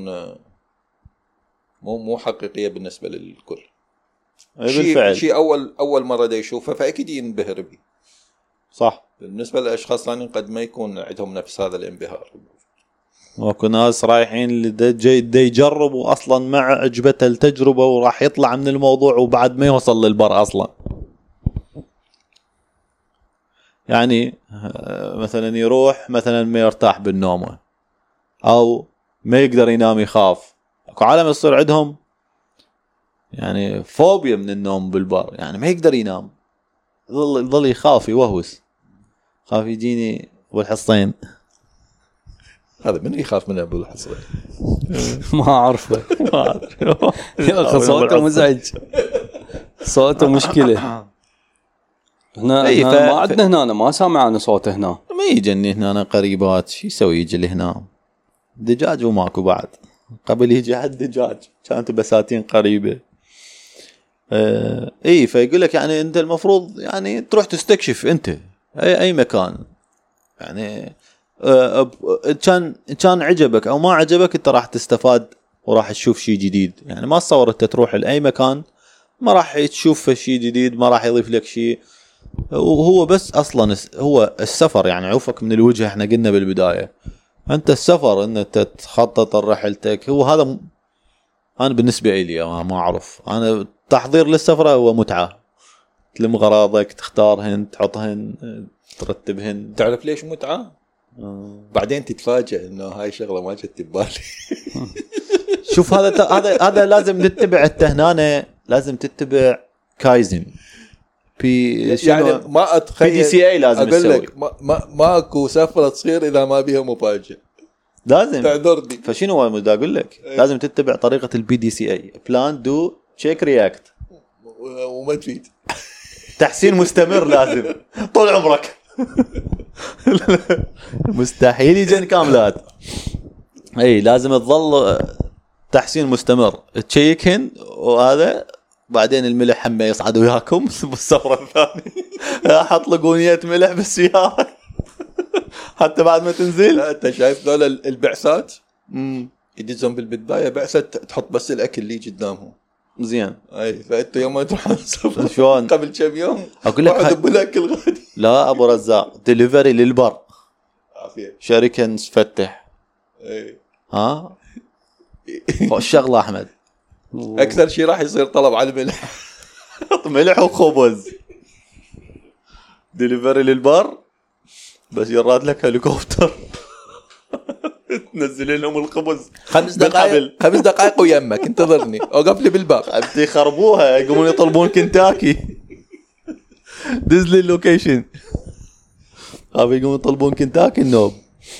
Speaker 3: مو مو حقيقيه بالنسبه للكل. شيء شيء اول اول مره دا يشوفه فاكيد ينبهر به.
Speaker 2: صح.
Speaker 3: بالنسبه للاشخاص ثانيين قد ما يكون عندهم نفس هذا الانبهار.
Speaker 2: واكو ناس رايحين دا يجربوا اصلا مع عجبته التجربه وراح يطلع من الموضوع وبعد ما يوصل للبر اصلا. يعني مثلا يروح مثلا ما يرتاح بالنوم او ما يقدر ينام يخاف. اكو عالم يصير عندهم يعني فوبيا من النوم بالبر، يعني ما يقدر ينام، يظل يظل يخاف يوهوس، خاف يجيني ابو الحصين.
Speaker 3: هذا من يخاف من ابو الحصين؟
Speaker 1: ما اعرفه. ما اعرف يا اخي صوته مزعج، صوته مشكله. هنا,
Speaker 2: أي
Speaker 1: هنا
Speaker 2: ف...
Speaker 1: ما عندنا هنا، أنا ما سامع انا صوته هنا.
Speaker 2: ما يجني هنا قريبات، شو يسوي يجي لهنا دجاج وماكو بعد. قبل يجي حد دجاج كانت بساتين قريبه. آه... اي فيقول لك يعني انت المفروض يعني تروح تستكشف انت اي اي مكان، يعني آه... كان كان عجبك او ما عجبك انت راح تستفاد وراح تشوف شيء جديد. يعني ما تصور انت تروح لاي مكان ما راح تشوف شيء جديد، ما راح يضيف لك شيء. وهو بس اصلا هو السفر يعني عوفك من الوجه. احنا قلنا بالبدايه انت السفر ان انت تخطط رحلتك، هو هذا م... انا بالنسبه لي ما, ما اعرف، انا تحضير للسفره هو متعه. تلم غراضك، تختارهن، تحطهن، ترتبهن.
Speaker 3: تعرف ليش متعه؟ آه. بعدين تتفاجئ انه هاي شغله ما جت ببالي.
Speaker 2: شوف هذا هذا هذا لازم تتبع التهنانه، لازم تتبع كايزن في
Speaker 3: يعني ما اتخيل
Speaker 2: في دي سي اي لازم
Speaker 3: اقول لك ما ما ماكو سفره تصير اذا ما بيها مفاجاه.
Speaker 2: لازم
Speaker 3: تعذرني.
Speaker 2: فشنو هو بدي اقول لك؟ لازم تتبع طريقه البي دي سي اي، بلان دو تشيك رياكت.
Speaker 3: وما تفيد.
Speaker 2: تحسين مستمر لازم طول عمرك. مستحيل يجن كاملات. اي لازم تظل تحسين مستمر، تشيكهن وهذا بعدين الملح هم يصعد وياكم بالسفره الثانيه. احط لقونيه ملح بالسياره حتى بعد ما تنزل.
Speaker 3: لا انت شايف ذول البعثات يدزون بالبدايه بعثه تحط بس الاكل اللي قدامهم
Speaker 2: زين.
Speaker 3: اي فانت يوم ما تروح السفر
Speaker 2: شلون
Speaker 3: قبل كم يوم
Speaker 2: اقول لك
Speaker 3: واحد بالاكل غادي.
Speaker 2: لا ابو رزاق ديليفري للبر
Speaker 3: عافيه.
Speaker 2: شركه نفتح
Speaker 3: اي
Speaker 2: ها الشغله احمد
Speaker 3: اكثر شيء راح يصير طلب على الملح.
Speaker 2: ملح وخبز ديليفري للبر بس يراد لك هليكوبتر تنزل لهم الخبز
Speaker 3: خمس دقائق خمس دقائق ويمك انتظرني اوقف لي بالباب.
Speaker 2: انت يخربوها يقومون يطلبون كنتاكي. دز لي اللوكيشن ابي يقومون يطلبون كنتاكي النوب.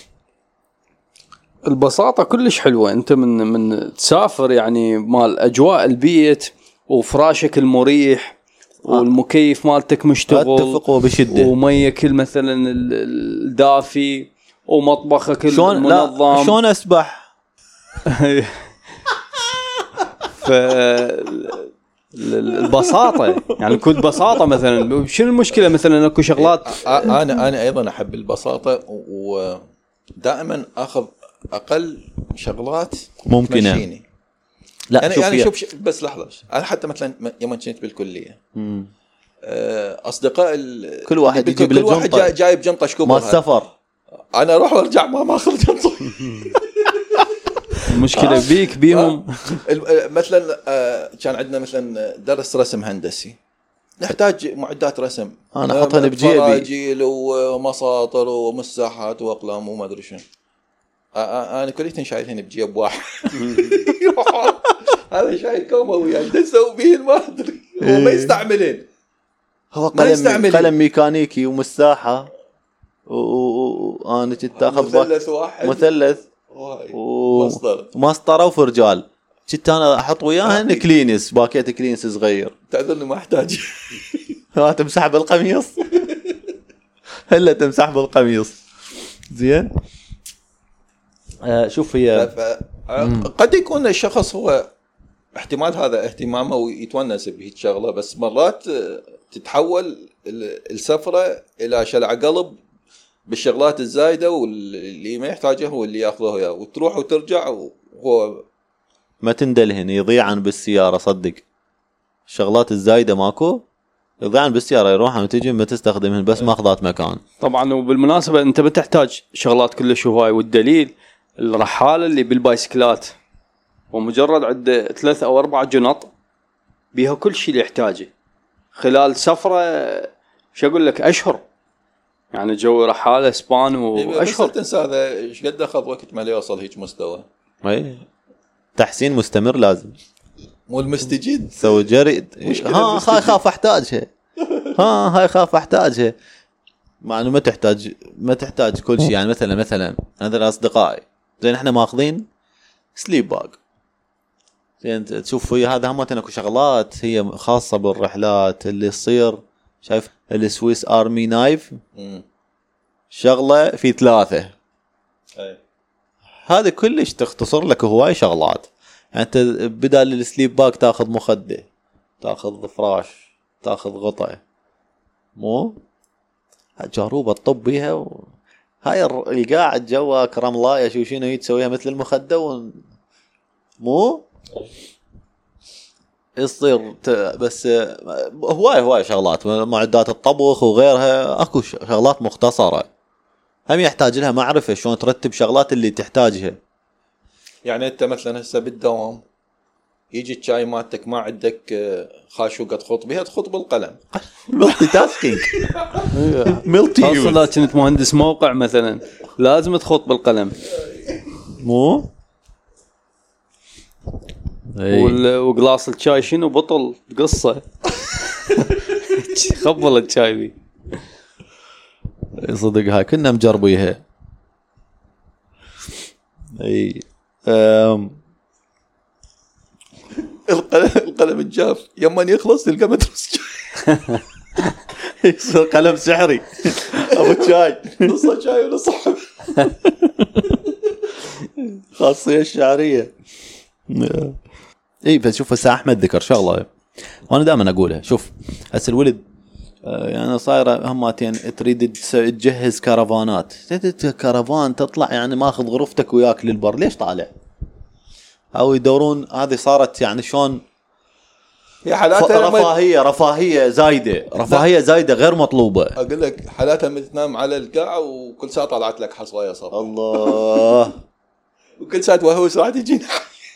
Speaker 1: البساطة كلش حلوة. انت من من تسافر يعني مال اجواء البيت وفراشك المريح والمكيف مالتك مشتغل
Speaker 2: اتفقوا بشدة
Speaker 1: وميك مثلا الدافي ومطبخك المنظم.
Speaker 2: شلون اسبح؟
Speaker 1: ف البساطة يعني كل بساطة مثلا. شنو المشكلة مثلا اكو شغلات
Speaker 3: انا انا ايضا احب البساطة ودائما اخذ اقل شغلات
Speaker 2: ممكنة
Speaker 3: تمشيني.
Speaker 2: لا
Speaker 3: انا
Speaker 2: شوف
Speaker 3: يعني
Speaker 2: شوف
Speaker 3: شوف بس لحظة انا حتى مثلا يوم كنت بالكلية
Speaker 2: مم.
Speaker 3: اصدقاء
Speaker 2: كل واحد يجيب له
Speaker 3: كل واحد
Speaker 2: جنطة
Speaker 3: جايب جنطة شكوبر
Speaker 2: ما السفر.
Speaker 3: انا اروح وارجع ما ماخذ جنطة.
Speaker 1: المشكلة بيك بيهم.
Speaker 3: مثلا كان عندنا مثلا درس رسم هندسي نحتاج معدات رسم
Speaker 2: انا احطها بجيبي
Speaker 3: فراجيل ومساطر ومساحات واقلام وما ادري شنو. انا كليتين شايلين بجيب واحد. هذا شايل كومه وياه ايش تسوي به ما ادري وما يستعملين.
Speaker 2: هو قلم قلم ميكانيكي ومساحه وانا كنت تاخذ
Speaker 3: مثلث واحد
Speaker 2: مثلث
Speaker 3: ومسطره
Speaker 2: ومسطره وفرجال كنت انا احط وياهن كلينس باكيت كلينس صغير.
Speaker 3: تعذرني ما احتاج.
Speaker 2: ها تمسح بالقميص هلا تمسح بالقميص زين. آه شوف هي
Speaker 3: قد يكون الشخص هو احتمال هذا اهتمامه ويتونس بهيك شغله بس مرات تتحول السفره الى شلع قلب بالشغلات الزايده واللي ما يحتاجها واللي ياخذه وياه وتروح وترجع وهو
Speaker 2: ما تندلهن يضيعن بالسياره. صدق الشغلات الزايده ماكو يضيعن بالسياره يروحن وتجي ما تستخدمهن بس ماخذات مكان.
Speaker 1: طبعا وبالمناسبه انت بتحتاج شغلات كلش هواي والدليل الرحاله اللي بالبايسكلات ومجرد عنده ثلاث او اربع جنط بيها كل شيء اللي يحتاجه خلال سفره. شو اقول لك اشهر يعني جو رحاله اسبان واشهر.
Speaker 3: تنسى هذا ايش قد اخذ وقت ما يوصل هيك مستوى.
Speaker 2: اي تحسين مستمر لازم
Speaker 3: مو المستجد
Speaker 2: سوي جريد. ها هاي خاف احتاجها. ها هاي خاف احتاجها مع انه ما تحتاج ما تحتاج كل شيء. يعني مثلا مثلا مثلا اصدقائي زين احنا ماخذين سليب باج زين تشوف هي هذا هم اكو شغلات هي خاصه بالرحلات اللي تصير. شايف السويس ارمي نايف شغله في ثلاثه
Speaker 3: أي.
Speaker 2: هذا كلش تختصر لك هواي شغلات. يعني انت بدال السليب باك تاخذ مخده تاخذ فراش تاخذ غطاء مو جاروبه تطب بيها و... هاي القاعد جواك رملايه شو شنو تسويها مثل المخده و... مو يصير ت... بس هواي هواي شغلات معدات الطبخ وغيرها اكو شغلات مختصره هم يحتاج لها معرفه شلون ترتب شغلات اللي تحتاجها.
Speaker 3: يعني انت مثلا هسه بالدوام يجي الشاي مالتك ما عندك خاشوقه تخط بها تخط بالقلم.
Speaker 2: ملتي تاسكينج ملتي
Speaker 1: خاصة كنت مهندس موقع مثلا لازم تخط بالقلم
Speaker 2: مو
Speaker 1: وقلاص الشاي شنو بطل قصة خبل الشاي بي
Speaker 2: صدق هاي كنا مجربيها. اي أم.
Speaker 3: القلم القلم الجاف يما يخلص تلقى مترس شاي.
Speaker 2: يصير قلم سحري ابو شاي،
Speaker 3: نصه شاي ونصه حب.
Speaker 2: خاصيه الشعريه. اي بس شوف هسه احمد ذكر شغله وانا دائما اقولها. شوف هسه الولد يعني صايره هماتين تريد تجهز كرفانات، كرفان تطلع يعني ماخذ غرفتك وياك للبر، ليش طالع؟ او يدورون هذه صارت يعني شلون
Speaker 3: هي حالاتها
Speaker 2: رفاهيه رفاهيه زايده رفاهيه زايده غير مطلوبه.
Speaker 3: اقول لك حالاتها لما تنام على القاع وكل ساعه طلعت لك حصوايه صار
Speaker 2: الله
Speaker 3: وكل ساعه وهوس راح تجينا.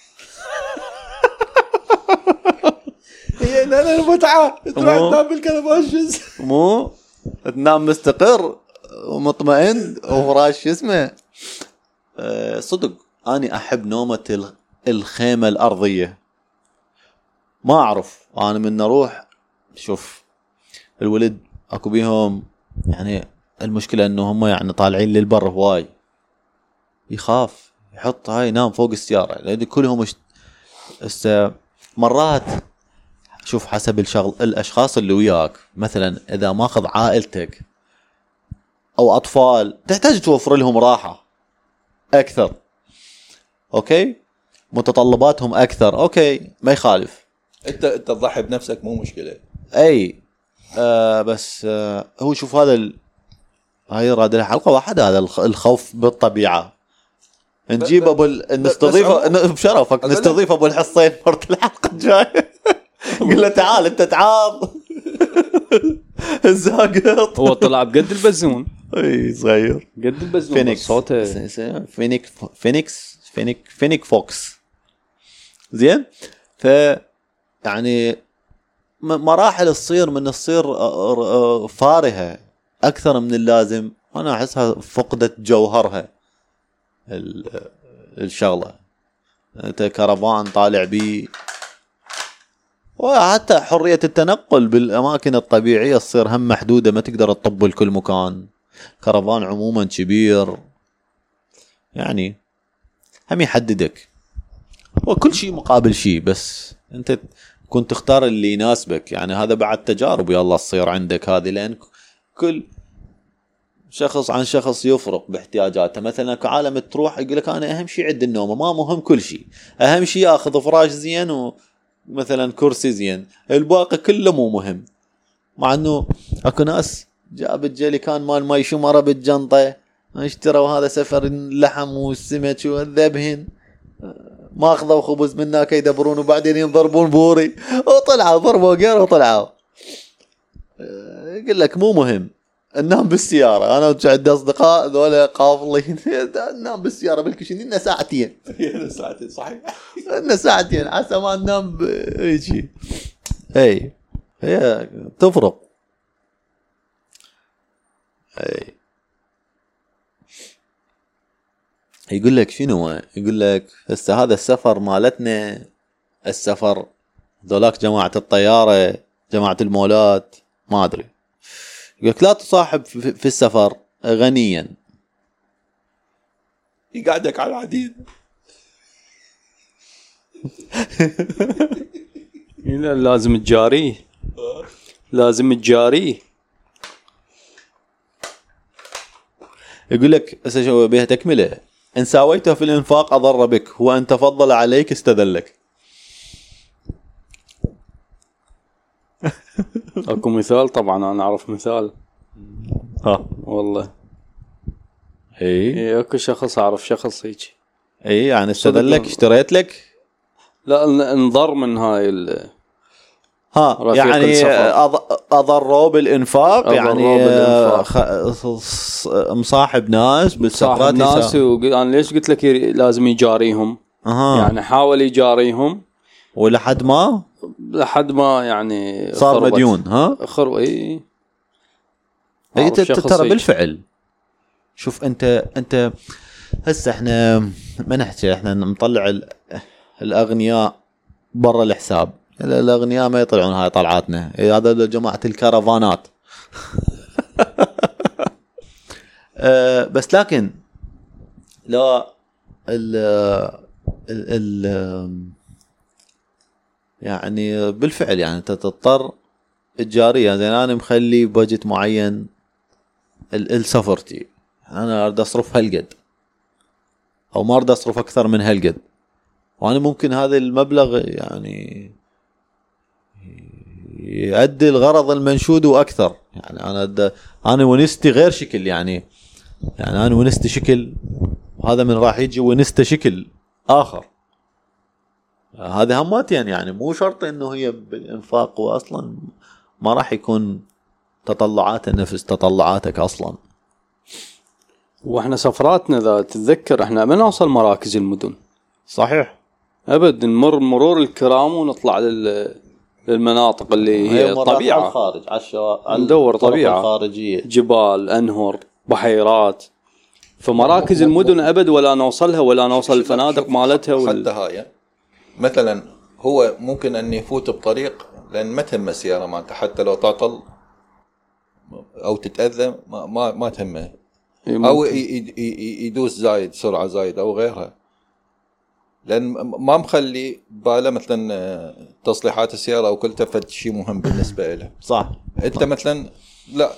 Speaker 3: هي انا المتعه تروح تنام بالكرفان
Speaker 2: مو تنام مستقر ومطمئن وفراش اسمه. أه صدق اني احب نومه الخيمه الارضيه. ما اعرف انا من اروح شوف الولد اكو بيهم يعني المشكله انه هم يعني طالعين للبر هواي، يخاف يحط هاي ينام فوق السياره لان كلهم است... مرات شوف حسب الشغل الاشخاص اللي وياك. مثلا اذا ماخذ عائلتك او اطفال تحتاج توفر لهم راحه اكثر، اوكي متطلباتهم اكثر، اوكي ما يخالف،
Speaker 3: انت انت تضحي بنفسك مو مشكله.
Speaker 2: اي آه بس آه هو شوف هذا ال... هاي راد الحلقه واحده، هذا الخوف بالطبيعه. نجيب ابو نستضيفه بشرفك نستضيف ابو الحصين مرت الحلقه الجايه. قل له تعال انت تعال. الزاقط
Speaker 1: هو طلع بقد البزون.
Speaker 2: اي صغير
Speaker 1: قد البزون
Speaker 2: فينيكس
Speaker 1: صوته
Speaker 2: فينيك فينيكس فينيك فينيك فوكس زين. ف يعني مراحل تصير من تصير فارهه اكثر من اللازم. انا احسها فقدت جوهرها الشغله. انت كرفان طالع بيه وحتى حريه التنقل بالاماكن الطبيعيه تصير هم محدوده، ما تقدر تطب لكل مكان. كرفان عموما كبير يعني هم يحددك، وكل شيء مقابل شيء، بس انت كنت تختار اللي يناسبك. يعني هذا بعد تجارب يلا تصير عندك هذه، لان كل شخص عن شخص يفرق باحتياجاته. مثلا كعالم تروح يقول لك انا اهم شيء عند النوم، ما مهم كل شيء، اهم شيء اخذ فراش زين ومثلا كرسي زين، الباقي كله مو مهم. مع انه اكو ناس جابت جلي كان مال ماي شمره بالجنطه، اشتروا هذا سفر اللحم والسمك والذبهن، ما اخذوا خبز من هناك يدبرون وبعدين ينضربون بوري وطلعوا ضربوا غير وطلعوا. يقول لك مو مهم ننام بالسياره. انا عندي اصدقاء ذولا قافلين ننام بالسياره بالكشنين لنا ساعتين.
Speaker 3: لنا ساعتين صحيح،
Speaker 2: لنا ساعتين عسى ما ننام هيجي. اي هي تفرق. اي يقول لك شنو؟ يقول لك هسه هذا السفر مالتنا، السفر ذولاك جماعه الطياره جماعه المولات ما ادري، يقول لك لا تصاحب في السفر غنيا
Speaker 3: يقعدك على العديد.
Speaker 1: لازم تجاريه، لازم تجاريه.
Speaker 2: يقول لك هسه شو بيها تكمله، ان ساويته في الانفاق اضر بك وان تفضل عليك استذلك.
Speaker 1: اكو مثال طبعا، انا اعرف مثال.
Speaker 2: ها
Speaker 1: والله
Speaker 2: اي
Speaker 1: إيه اكو شخص اعرف شخص هيك.
Speaker 2: اي يعني استذلك اشتريت لك.
Speaker 1: لا انضر من هاي ال
Speaker 2: ها يعني اضروا بالانفاق، يعني بالإنفاق. خ... مصاحب ناس بالسفرات
Speaker 1: ناس و... انا ليش قلت لك لازم يجاريهم.
Speaker 2: أه.
Speaker 1: يعني حاول يجاريهم
Speaker 2: ولحد ما
Speaker 1: لحد ما يعني
Speaker 2: صار خربت. مديون. ها
Speaker 1: خرب اي
Speaker 2: اي ترى بالفعل. شوف انت انت هسه احنا ما نحكي، احنا نطلع الاغنياء برا الحساب، الاغنياء ما يطلعون هاي طلعاتنا، هذا جماعه الكرفانات. أه بس لكن لا ال ال يعني بالفعل يعني انت تضطر الجارية. زين انا مخلي بجت معين السفرتي، انا اريد اصرف هالقد او ما اريد اصرف اكثر من هالقد، وانا ممكن هذا المبلغ يعني يؤدي الغرض المنشود واكثر. يعني انا انا ونستي غير شكل، يعني يعني انا ونستي شكل، وهذا من راح يجي ونسته شكل اخر. هذا هماتين يعني مو شرط انه هي بالانفاق، واصلا ما راح يكون تطلعاته نفس تطلعاتك اصلا.
Speaker 1: واحنا سفراتنا ذا تتذكر احنا ما نوصل مراكز المدن.
Speaker 2: صحيح.
Speaker 1: ابد نمر مرور الكرام ونطلع لل للمناطق اللي هي طبيعه
Speaker 2: الخارج، على الشوارع
Speaker 1: ندور طبيعه
Speaker 2: الخارجيه،
Speaker 1: جبال، انهر، بحيرات. فمراكز المدن ابد ولا نوصلها ولا نوصل الفنادق مالتها وال...
Speaker 3: حتى هاي مثلا هو ممكن ان يفوت بطريق لان ما تهمه السياره مالته، حتى لو تعطل او تتاذى ما ما, ما تهمه، او يدوس زايد سرعه زايد او غيرها، لان ما مخلي باله مثلا تصليحات السياره او كل تفت شيء مهم بالنسبه له.
Speaker 2: صح.
Speaker 3: انت مثلا لا،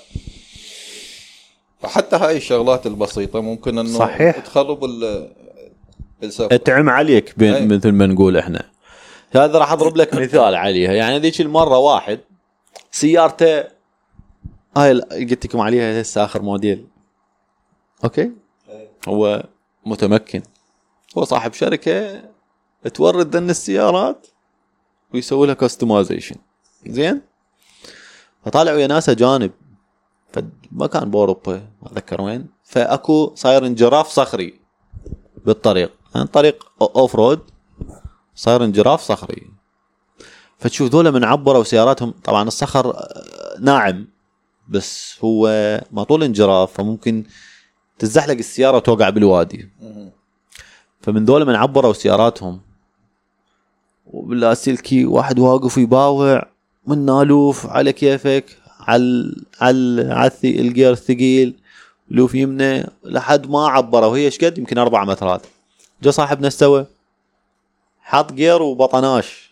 Speaker 3: فحتى هاي الشغلات البسيطه ممكن انه
Speaker 2: صحيح
Speaker 3: تخرب السفر،
Speaker 2: تعم عليك مثل ما نقول احنا. هذا راح اضرب لك مثال عليها. يعني ذيك المره واحد سيارته هاي قلت لكم عليها هسه اخر موديل، اوكي، هو متمكن، هو صاحب شركه تورد ذن السيارات ويسوي لها كاستمايزيشن. زين، فطالع ويا ناس اجانب فمكان باوروبا ما اتذكر وين، فاكو صاير انجراف صخري بالطريق، يعني طريق اوف رود صاير انجراف صخري. فتشوف ذولا من عبروا سياراتهم، طبعا الصخر ناعم بس هو ما طول انجراف، فممكن تزحلق السياره وتوقع بالوادي. فمن ذولا من عبروا سياراتهم وباللاسلكي واحد واقف يباوع من نالوف على كيفك على على عثي الجير الثقيل لوف يمنه لحد ما عبره، وهي ايش قد يمكن أربعة مترات. جا صاحبنا استوى حط جير وبطناش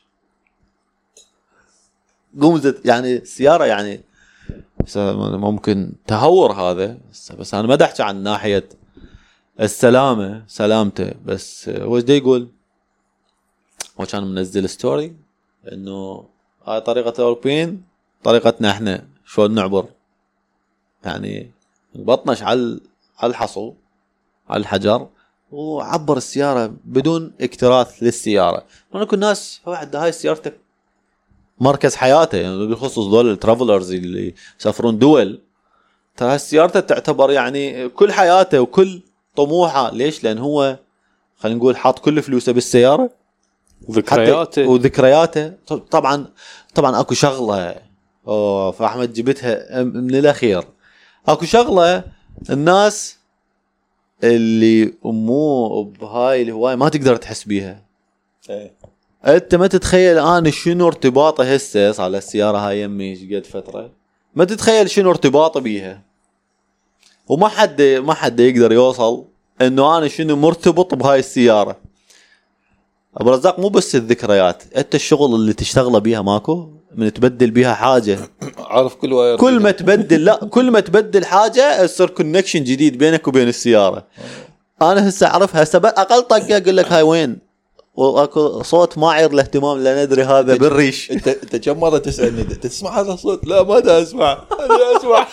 Speaker 2: قمزت، يعني السياره يعني ممكن تهور هذا، بس انا ما دحكي عن ناحيه السلامه سلامته. بس هو ايش يقول؟ هو كان منزل ستوري انه هاي طريقه الاوروبيين، طريقتنا احنا شلون نعبر، يعني بطنش على على الحصو على الحجر وعبر السياره بدون اكتراث للسياره. لانه كل الناس واحد هاي سيارتك مركز حياته، يعني بالخصوص دول الترافلرز اللي يسافرون دول، ترى سيارته تعتبر يعني كل حياته وكل طموحه. ليش؟ لان هو خلينا نقول حاط كل فلوسه بالسياره
Speaker 1: وذكرياته
Speaker 2: وذكرياته. طبعا طبعا اكو شغله اوه فاحمد جبتها من الاخير، اكو شغله الناس اللي مو بهاي الهوايه ما تقدر تحس بيها.
Speaker 3: ايه
Speaker 2: انت ما تتخيل انا شنو ارتباطه هسه على السياره هاي يمي ايش قد فتره، ما تتخيل شنو ارتباطه بيها، وما حد ما حد يقدر يوصل انه انا شنو مرتبط بهاي السياره. ابو رزاق مو بس الذكريات، انت الشغل اللي تشتغله بيها ماكو من تبدل بيها حاجه،
Speaker 3: عارف كل واير
Speaker 2: كل ما تبدل لا كل ما تبدل حاجه يصير كونكشن جديد بينك وبين السياره. انا هسه اعرفها هسه اقل طقه اقول لك هاي وين، واكو صوت ما عير الاهتمام لا ندري هذا بالريش.
Speaker 3: انت انت كم مره تسالني تسمع هذا الصوت؟ لا ما دا اسمع، انا اسمع.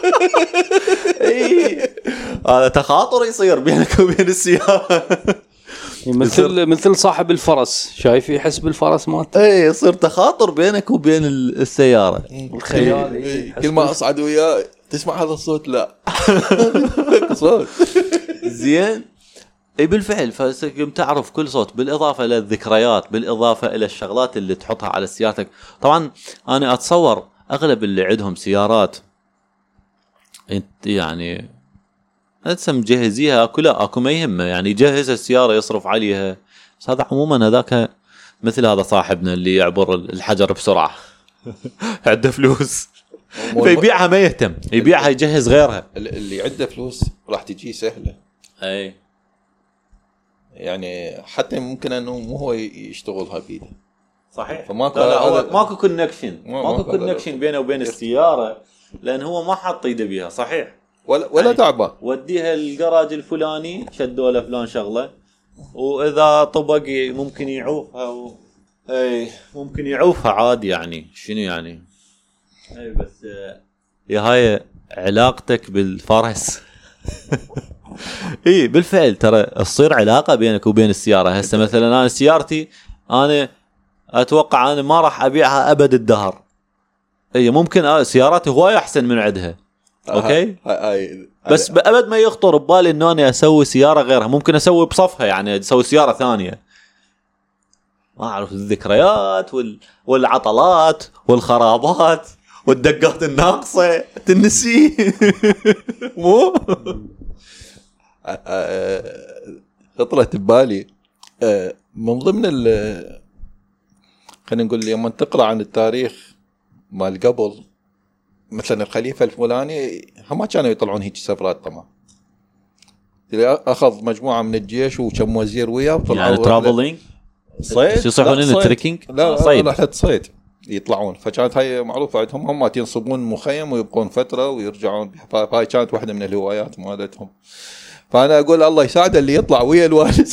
Speaker 2: اي هذا تخاطر يصير بينك وبين السياره،
Speaker 1: مثل مثل صاحب الفرس شايف يحس بالفرس مالته.
Speaker 2: اي يصير تخاطر بينك وبين السياره.
Speaker 1: الخيال
Speaker 3: كل ما اصعد وياه تسمع هذا الصوت؟ لا صوت
Speaker 2: زين. اي بالفعل فسكم تعرف كل صوت، بالاضافه الى الذكريات، بالاضافه الى الشغلات اللي تحطها على سيارتك. طبعا انا اتصور اغلب اللي عندهم سيارات انت يعني هسه مجهزيها اكو لا اكو ما يهمه، يعني يجهز السياره يصرف عليها. بس هذا عموما هذاك مثل هذا صاحبنا اللي يعبر الحجر بسرعه عنده فلوس فيبيعها ما يهتم، يبيعها يجهز غيرها.
Speaker 3: اللي عنده فلوس راح تجي سهله.
Speaker 2: اي
Speaker 3: يعني حتى ممكن انه مو هو يشتغلها بيده،
Speaker 2: صحيح.
Speaker 3: فماكو
Speaker 2: لا لا هو
Speaker 3: هذا-
Speaker 2: ماكو كونكشن
Speaker 3: ما-
Speaker 2: ماكو
Speaker 3: ماكو هذا.
Speaker 2: كونكشن بينه وبين السياره، لان هو ما حاط ايده بيها. صحيح.
Speaker 3: ولا ولا
Speaker 2: يعني
Speaker 3: تعبان.
Speaker 2: وديها الجراج الفلاني، شدوا له فلان شغله، واذا طبق ممكن يعوفها و... اي ممكن يعوفها عادي. يعني شنو يعني؟ اي بس آه، يا هاي علاقتك بالفرس. اي بالفعل ترى تصير علاقه بينك وبين السياره. هسه مثلا انا سيارتي انا اتوقع انا ما راح ابيعها ابد الدهر. اي ممكن آه سياراتي هواي احسن من عندها. اوكي
Speaker 3: هاي هاي
Speaker 2: بس ابد ما يخطر ببالي انه انا اسوي سياره غيرها. ممكن اسوي بصفها يعني اسوي سياره ثانيه. ما اعرف الذكريات وال... والعطلات والخرابات والدقات الناقصه تنسي. مو
Speaker 3: خطرت ببالي آه، من ضمن ال خلينا نقول لما تقرا عن التاريخ مال قبل، مثلا الخليفه الفلاني هم كانوا يطلعون هيك سفرات طبعا. اخذ مجموعه من الجيش وكم وزير وياه
Speaker 2: يعني ترافلينج
Speaker 3: صيد.
Speaker 2: شو يصيحون لنا تريكينج؟
Speaker 3: لا
Speaker 2: صيد.
Speaker 3: رحله صيد يطلعون. فكانت هاي معروفه عندهم، هم ينصبون مخيم ويبقون فتره ويرجعون. فهاي كانت واحده من الهوايات مالتهم. فانا اقول الله يساعده اللي يطلع ويا الوالد.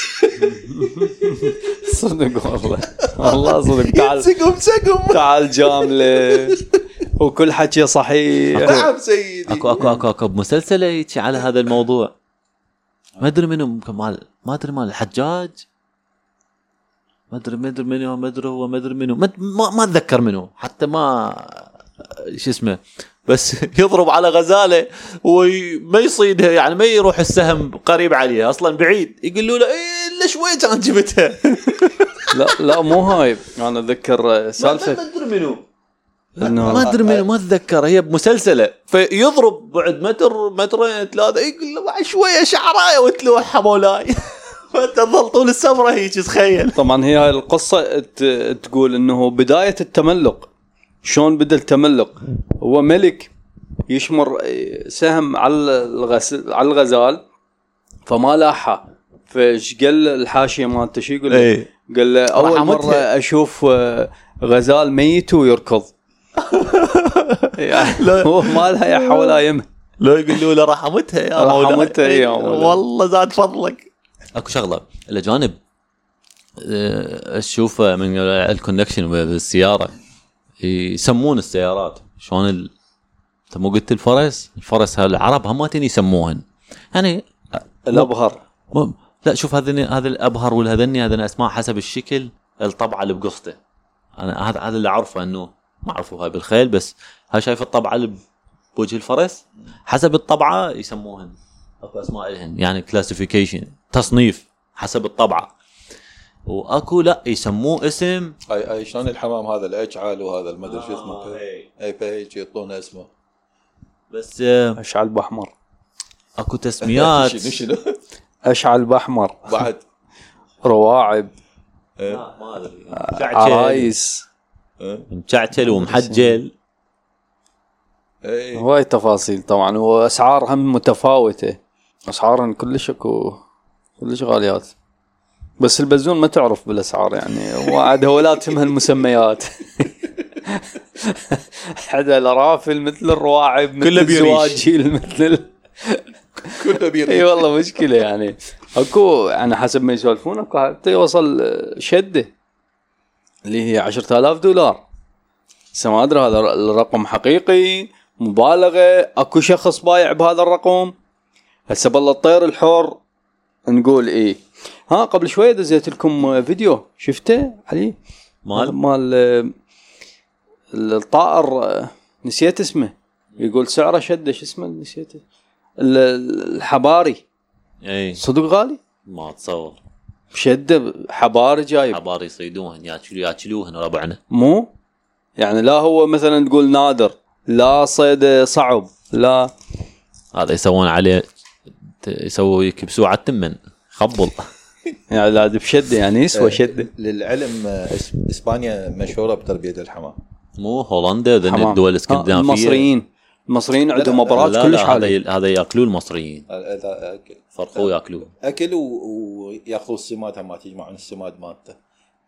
Speaker 1: صدق والله والله صدق. تعال
Speaker 3: سقم سقم.
Speaker 1: تعال جامله وكل حكي صحيح.
Speaker 3: نعم سيدي.
Speaker 2: اكو اكو اكو اكو مسلسل هيك على هذا الموضوع. ما ادري منو مال ما ادري مال الحجاج. ما ادري ما ادري منو ما ادري هو ما ادري منو ما ما اتذكر منو حتى ما شو اسمه. بس يضرب على غزاله وما يصيدها يعني ما يروح السهم قريب عليها اصلا بعيد. يقولوا له ايه ليش وين كان جبتها؟
Speaker 1: لا لا مو هاي. انا اتذكر سالفه
Speaker 2: ما ادري منو
Speaker 1: انه
Speaker 2: ما ادري منو ما اتذكر. هي بمسلسله فيضرب بعد متر مترين ثلاثه يقول له بعد شويه شعرايه وتلوحها مولاي. فانت تظل طول السفره هيك تخيل.
Speaker 1: طبعا هي هاي القصه ت- تقول انه بدايه التملق شلون بدا التملق. هو ملك يشمر سهم على الغس على الغزال فما لاحها. فايش قال الحاشيه مالته شو يقول؟
Speaker 2: ايه
Speaker 1: قال له اول مره
Speaker 2: رحمتها.
Speaker 1: اشوف غزال ميت ويركض. يعني هو ما لها يا حولا يمه.
Speaker 2: لو يقولوا له رحمتها يا مولاي.
Speaker 1: رحمتها يا مولاي.
Speaker 2: والله زاد فضلك. اكو شغله الاجانب اشوف من الكونكشن بالسياره يسمون السيارات شلون ال... انت مو قلت الفرس الفرس هالعرب هماتين يسموهن يعني
Speaker 1: الابهر.
Speaker 2: م... لا شوف هذني هذا الابهر والهذني هذا اسماء حسب الشكل الطبعه اللي بقصته. انا هذا هذا اللي اعرفه انه ما اعرفه هاي بالخيل بس هاي شايف الطبعه اللي بوجه الفرس حسب الطبعه يسموهن اكو اسماء لهن يعني كلاسيفيكيشن تصنيف حسب الطبعه. واكو لا يسموه اسم
Speaker 3: اي اي شلون الحمام هذا الاشعل وهذا المدري شو اسمه
Speaker 2: آه اي
Speaker 3: اي فهيك يعطونه اسمه.
Speaker 2: بس آه
Speaker 1: اشعل باحمر.
Speaker 2: اكو تسميات
Speaker 3: شنو شنو
Speaker 1: اشعل باحمر
Speaker 3: بعد
Speaker 1: رواعب
Speaker 2: آه ما ادري
Speaker 1: عرايس
Speaker 2: مشعشل ومحجل.
Speaker 3: اي
Speaker 1: هواي تفاصيل طبعا. واسعار هم متفاوته. اسعارهم كلش اكو كلش غاليات. بس البزون ما تعرف بالاسعار يعني. وعد هولات هم المسميات. حدا الرافل مثل الرواعب مثل الزواجيل مثل
Speaker 3: كله بيريد.
Speaker 1: اي والله مشكله يعني. اكو يعني حسب ما يسولفون اكو حتى يوصل شده اللي هي عشرة آلاف دولار. بس ما ادري هذا الرقم حقيقي مبالغه. اكو شخص بايع بهذا الرقم. هسه بالله الطير الحر نقول ايه. ها قبل شويه دزيت لكم فيديو شفته علي
Speaker 2: مال
Speaker 1: مال الطائر نسيت اسمه. يقول سعره شده شو اسمه نسيته. الحباري.
Speaker 2: اي
Speaker 1: صدق غالي
Speaker 2: ما اتصور
Speaker 1: شده حباري جايب.
Speaker 2: حبار يصيدوهن ياكلوا ياكلوهن ربعنا.
Speaker 1: مو يعني لا هو مثلا تقول نادر لا صيد صعب لا
Speaker 2: هذا يسوون عليه يسووا يكبسوه على التمن خبل.
Speaker 1: يعني لا بشده يعني يسوى شده.
Speaker 3: للعلم اسبانيا مشهوره بتربيه الحمام.
Speaker 2: مو هولندا ذن
Speaker 1: حمام.
Speaker 2: الدول الاسكندنافيه.
Speaker 1: المصريين المصريين عندهم ابراج كلش عاليه.
Speaker 2: هذا هذا ياكلوه المصريين
Speaker 3: اكل
Speaker 2: فرقوا ياكلوه
Speaker 3: اكل وياخذوا السماد هم يجمعون السماد مالته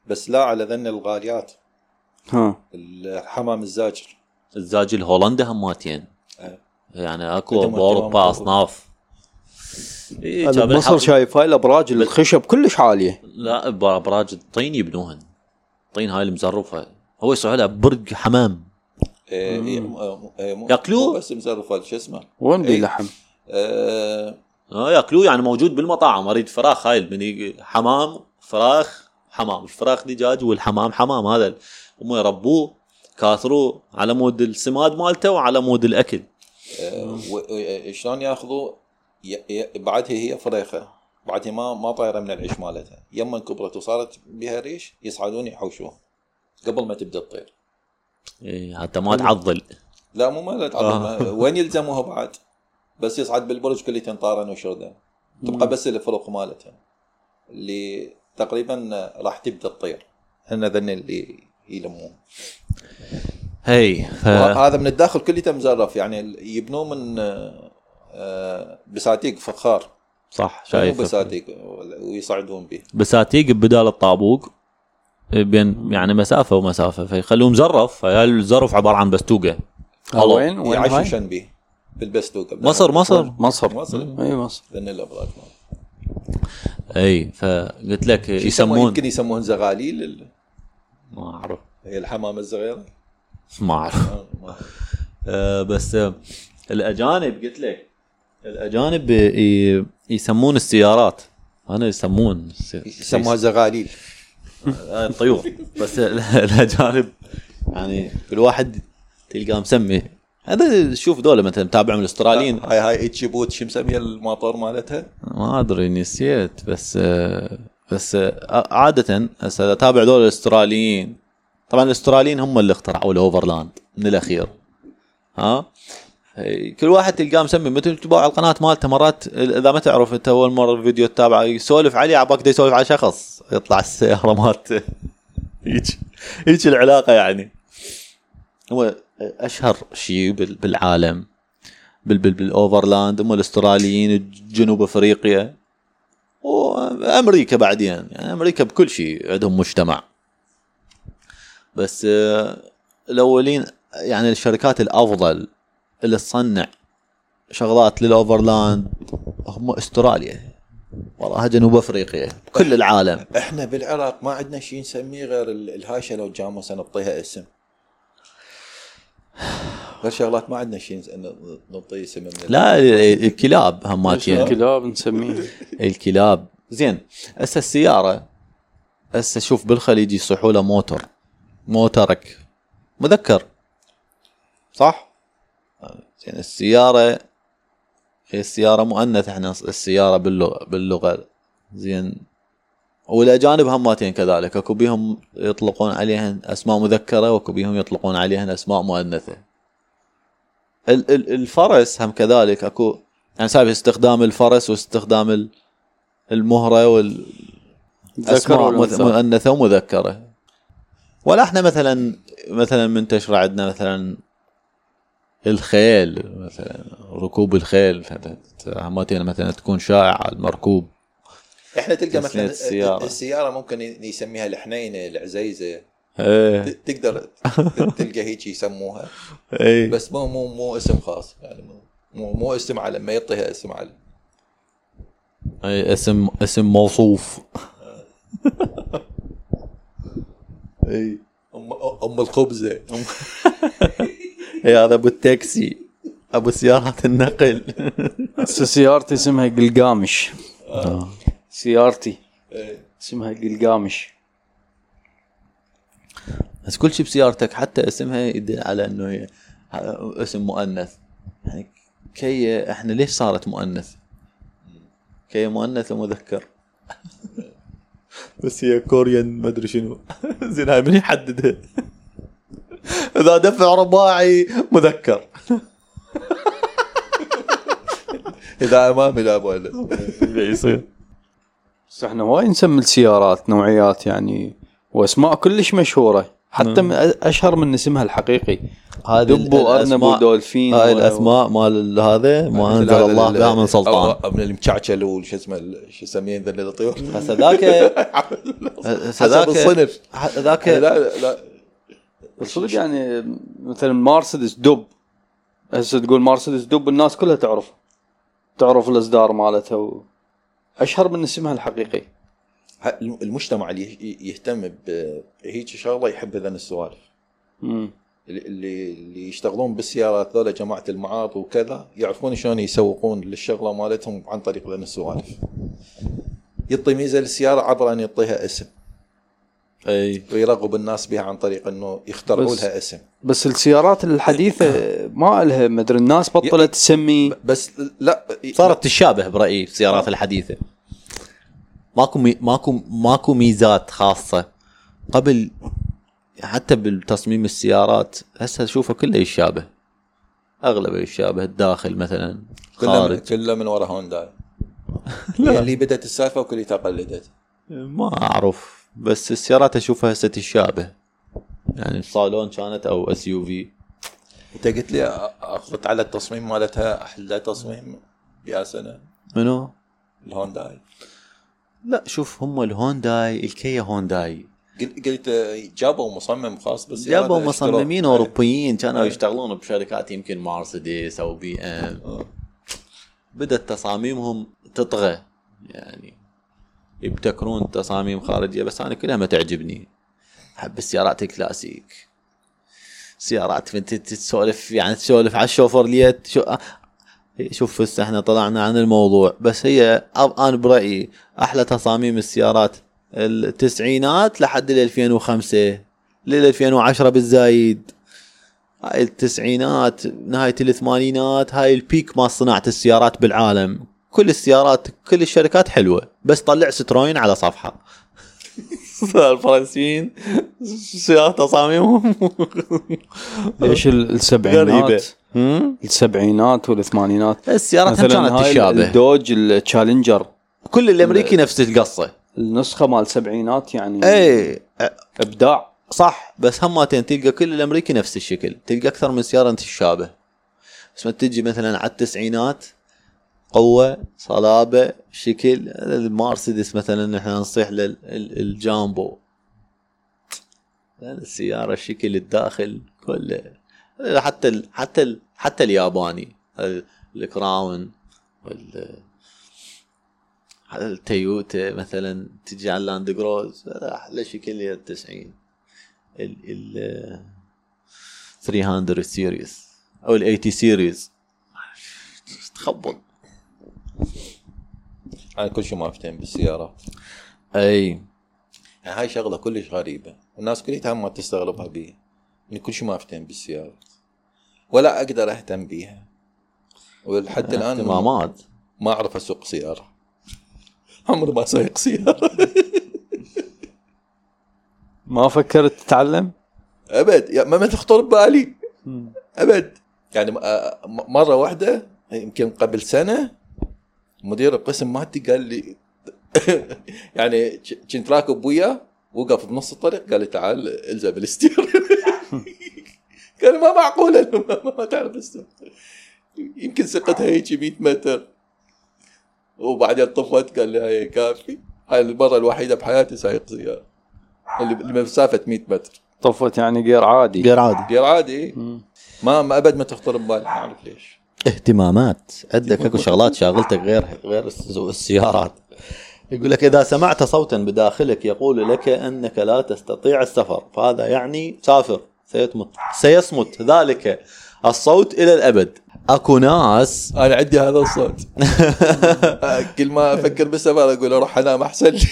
Speaker 3: بس لا على ذن الغاليات.
Speaker 1: ها
Speaker 3: الحمام الزاجر
Speaker 2: الزاج الهولندا هماتين
Speaker 3: أه.
Speaker 2: يعني اكو
Speaker 3: تمام
Speaker 2: باوروبا
Speaker 3: تمام.
Speaker 2: اصناف. إيه
Speaker 1: هذا
Speaker 2: جاب
Speaker 1: بمصر
Speaker 2: الحظ-
Speaker 1: شايف هاي الابراج الخشب كلش عاليه.
Speaker 2: لا ابراج الطين يبنوهن، طين هاي المزرفه هو يسوي لها برج حمام
Speaker 3: إيه إيه مو- إيه مو-
Speaker 2: ياكلوه؟
Speaker 3: مو بس مزرفه شو اسمه
Speaker 1: وين بي
Speaker 3: إيه.
Speaker 1: لحم؟
Speaker 3: آه
Speaker 2: اه ياكلوه يعني موجود بالمطاعم. اريد فراخ هاي البني حمام فراخ حمام، الفراخ دجاج والحمام حمام. هذا هم يربوه كاثروه على مود السماد مالته وعلى مود الاكل.
Speaker 3: آه و- و- شلون ياخذوا ي- ي- بعدها هي فريخه بعدها ما ما طايره من العيش مالتها، يما كبرت وصارت بها ريش يصعدون يحوشوها قبل ما تبدا تطير.
Speaker 2: إيه حتى ما تعضل.
Speaker 3: لا مو ما تعظم وين يلزموها بعد، بس يصعد بالبرج كله تنطارن وشرده، تبقى بس الفروق مالتها اللي تقريبا راح تبدا تطير. هن ذن اللي يلمون.
Speaker 2: هي ف...
Speaker 3: هذا من الداخل كله مزرف يعني يبنوه من آه، بساتيق فخار.
Speaker 2: صح
Speaker 3: مو
Speaker 2: شايف
Speaker 3: بساتيق ويصعدون به.
Speaker 2: بساتيق بدال الطابوق بين يعني مسافه ومسافه فيخلوه مزرف. فهي الزرف عباره عن بستوقه.
Speaker 1: آه، وين وين هاي؟
Speaker 3: يعششن به بالبستوقه.
Speaker 2: مصر مصر
Speaker 1: مصر
Speaker 3: مصر
Speaker 1: اي مصر.
Speaker 3: ذن الابراج.
Speaker 2: اي فقلت لك
Speaker 3: يسمون
Speaker 2: يسمون
Speaker 3: يمكن يسموهن زغاليل ال-
Speaker 2: ما اعرف
Speaker 3: هي الحمامه الصغيره.
Speaker 2: ما اعرف
Speaker 3: آه، ما-
Speaker 2: آه بس آه الاجانب قلت لك الاجانب ي- يسمون السيارات انا يسمون
Speaker 3: يسموها زغاليل.
Speaker 2: آه، الطيور بس ال- الاجانب يعني كل واحد تلقاه مسمي. هذا شوف دول مثلا متابع من الاستراليين.
Speaker 3: هاي هاي اتشيبوت شو مسميه الموتور مالتها؟
Speaker 2: ما ادري نسيت بس آه، بس آه، عاده هسه اتابع دول الاستراليين. طبعا الاستراليين هم اللي اخترعوا الاوفرلاند من الاخير. ها كل واحد تلقاه مسمي مثل تبع على القناه مالته. مرات اذا ما تعرف انت اول مره الفيديو تتابعه يسولف عليه عباك دا يسولف على شخص يطلع السياره مالته هيك هيك العلاقه يعني. هو اشهر شيء بال- بالعالم بال بال بالاوفرلاند هم الاستراليين جنوب افريقيا وامريكا بعدين. يعني امريكا بكل شيء عندهم مجتمع. بس آه، الاولين يعني الشركات الافضل اللي تصنع شغلات للاوفرلاند هم استراليا والله جنوب افريقيا كل العالم.
Speaker 3: احنا بالعراق ما عندنا شيء نسميه غير ال- الهاشه لو جاموسه نعطيها اسم. غير شغلات ما عندنا شيء ن- نعطيه اسم من ال-
Speaker 2: لا الكلاب هماتين
Speaker 1: الكلاب نسميه.
Speaker 2: الكلاب زين. هسه السياره هسه شوف بالخليج يصيحوا له موتور موترك مذكر صح. زين السياره هي السياره مؤنث. احنا السياره باللغه باللغه زين. والاجانب هماتين كذلك اكو بيهم يطلقون عليهن اسماء مذكره واكو بيهم يطلقون عليهن اسماء مؤنثه. ال- ال- الفرس هم كذلك اكو يعني سابق استخدام الفرس واستخدام ال- المهره وال
Speaker 1: ذكر
Speaker 2: اسماء
Speaker 1: والأنثى.
Speaker 2: مؤنثه ومذكره. ولا احنا مثلا مثلا منتشره عندنا مثلا الخيل مثلا ركوب الخيل هماتين مثلا تكون شائعه المركوب.
Speaker 3: احنا تلقى
Speaker 2: تسمية
Speaker 3: مثلا
Speaker 2: السيارة.
Speaker 3: السياره ممكن يسميها الحنينه العزيزه.
Speaker 2: ايه
Speaker 3: ت- تقدر تلقى هيك يسموها
Speaker 2: ايه
Speaker 3: بس مو مو مو اسم خاص يعني مو مو, مو اسم علم ما يعطيها اسم علم.
Speaker 2: ايه اسم اسم موصوف. ايه
Speaker 3: ام ام الخبزه.
Speaker 2: ايه هذا ابو التاكسي ابو سيارات النقل.
Speaker 1: هسه سيارتي اسمها قلقامش. سيارتي
Speaker 3: إيه.
Speaker 1: اسمها قلقامش.
Speaker 2: بس كل شيء بسيارتك حتى اسمها يدل على انه هي اسم مؤنث. يعني كي احنا ليش صارت مؤنث؟ كي مؤنث ومذكر. بس هي كوريان ما ادري شنو. زين هاي من يحددها؟ اذا دفع رباعي مذكر.
Speaker 3: اذا امامي لا ابغى
Speaker 2: يصير
Speaker 1: بس احنا وايد نسمي السيارات نوعيات يعني واسماء كلش مشهوره. حتى من اشهر من اسمها الحقيقي،
Speaker 2: هذه
Speaker 1: دب وارنب ودولفين.
Speaker 2: هاي الاسماء مال هذا ما انزل الله بها من سلطان.
Speaker 3: ابن المشعشل وش اسمه شو يسميه ذل الطيور.
Speaker 2: هسه ذاك
Speaker 3: حسب الصنف
Speaker 2: ذاك.
Speaker 3: لا لا
Speaker 1: صدق يعني مثلا مرسيدس دب، هسه تقول مرسيدس دب الناس كلها تعرف تعرف الاصدار مالتها، اشهر من اسمها الحقيقي.
Speaker 3: المجتمع اللي يهتم بهيك شغله يحب هذين السوالف.
Speaker 1: امم
Speaker 3: اللي اللي يشتغلون بالسيارات ذولا جماعه المعارض وكذا يعرفون شلون يسوقون للشغله مالتهم عن طريق هذين السوالف. يعطي ميزه للسياره عبر ان يعطيها اسم،
Speaker 2: اي
Speaker 3: ويرغب الناس بها عن طريق انه يخترعوا لها اسم.
Speaker 1: بس السيارات الحديثه ما لها مدري، الناس بطلت تسمي،
Speaker 3: بس لا
Speaker 2: صارت تشابه برايي السيارات الحديثه. ماكو مي... ماكو ماكو ميزات خاصه. قبل حتى بالتصميم السيارات هسه اشوفه كله يشابه، اغلبه يشابه. الداخل مثلا
Speaker 3: كله كله من وراء هونداي. اللي بدت السالفه وكل تقلدت.
Speaker 2: ما اعرف، بس السيارات اشوفها هسه تشابه، يعني الصالون كانت او اس يو في.
Speaker 3: انت قلت لي اخذت على التصميم مالتها احلى تصميم يا سنه
Speaker 2: منو؟
Speaker 3: الهونداي.
Speaker 2: لا شوف، هم الهونداي الكيا هونداي
Speaker 3: قلت جابوا مصمم خاص بس
Speaker 2: جابوا مصممين اوروبيين كانوا يشتغلون بشركات يمكن مرسيدس او بي ام. بدت تصاميمهم تطغى، يعني يبتكرون تصاميم خارجيه، بس انا كلها ما تعجبني. احب السيارات الكلاسيك، سيارات انت تسولف يعني تسولف على الشوفرليت. شو شوف هسه احنا طلعنا عن الموضوع، بس هي انا برايي احلى تصاميم السيارات التسعينات لحد ال ألفين وخمسة لل ألفين وعشرة بالزايد. هاي التسعينات نهاية الثمانينات هاي البيك ما صناعة السيارات بالعالم. كل السيارات كل الشركات حلوة، بس طلع ستروين على صفحة. الفرنسيين سيارات تصاميمهم
Speaker 1: ليش السبعينات السبعينات والثمانينات
Speaker 2: السيارات هم كانت تشابه.
Speaker 1: الدوج التشالنجر
Speaker 2: كل الامريكي نفس القصة،
Speaker 1: النسخة مال السبعينات يعني
Speaker 2: اي
Speaker 1: ابداع
Speaker 2: صح. بس هماتين تلقى كل الامريكي نفس الشكل، تلقى اكثر من سيارة تشابه. بس ما تجي مثلا على التسعينات قوة صلابة شكل. المرسيدس مثلا احنا نصيح للجامبو، السيارة الشكل الداخل كله. حتى ال حتى ال حتى الياباني الكراون وال التويوتا مثلا تجي على اللاند كروز احلى شكل هي التسعين. ال ال ثلاثمية سيريز او الثمانين سيريز تخبط.
Speaker 3: انا كل شيء ما افتهم بالسيارات.
Speaker 2: اي
Speaker 3: يعني هاي شغله كلش غريبه، الناس كلها ما تستغربها بيه. اني كل شيء ما افتهم بالسيارات ولا اقدر اهتم بيها، ولحتى الان
Speaker 2: اهتمامات
Speaker 3: ما اعرف اسوق سياره. عمري ما سايق سياره.
Speaker 1: ما فكرت تتعلم
Speaker 3: ابد، يعني ما تخطر ببالي ابد. يعني مره واحده يمكن قبل سنه مدير القسم مالتي قال لي يعني كنت راكب وياه وقف بنص الطريق قال لي تعال الزم الستير. قال ما معقوله ما تعرف السوق. يمكن سقتها هيك مية متر وبعدين طفت. قال لي هاي كافي، هاي المره الوحيده بحياتي سايق سياره اللي بمسافه مية متر.
Speaker 1: طفت يعني غير عادي
Speaker 2: غير عادي
Speaker 3: غير عادي. ما ما ابد ما تخطر ببالي، ما اعرف ليش.
Speaker 2: اهتمامات عندك اكو شغلات شاغلتك غير غير السيارات. يقول لك اذا سمعت صوتا بداخلك يقول لك انك لا تستطيع السفر فهذا يعني سافر. سيصمت سيصمت ذلك الصوت الى الابد. اكو ناس
Speaker 3: انا عندي هذا الصوت. كل ما افكر بالسفر اقول اروح انام احسن لي.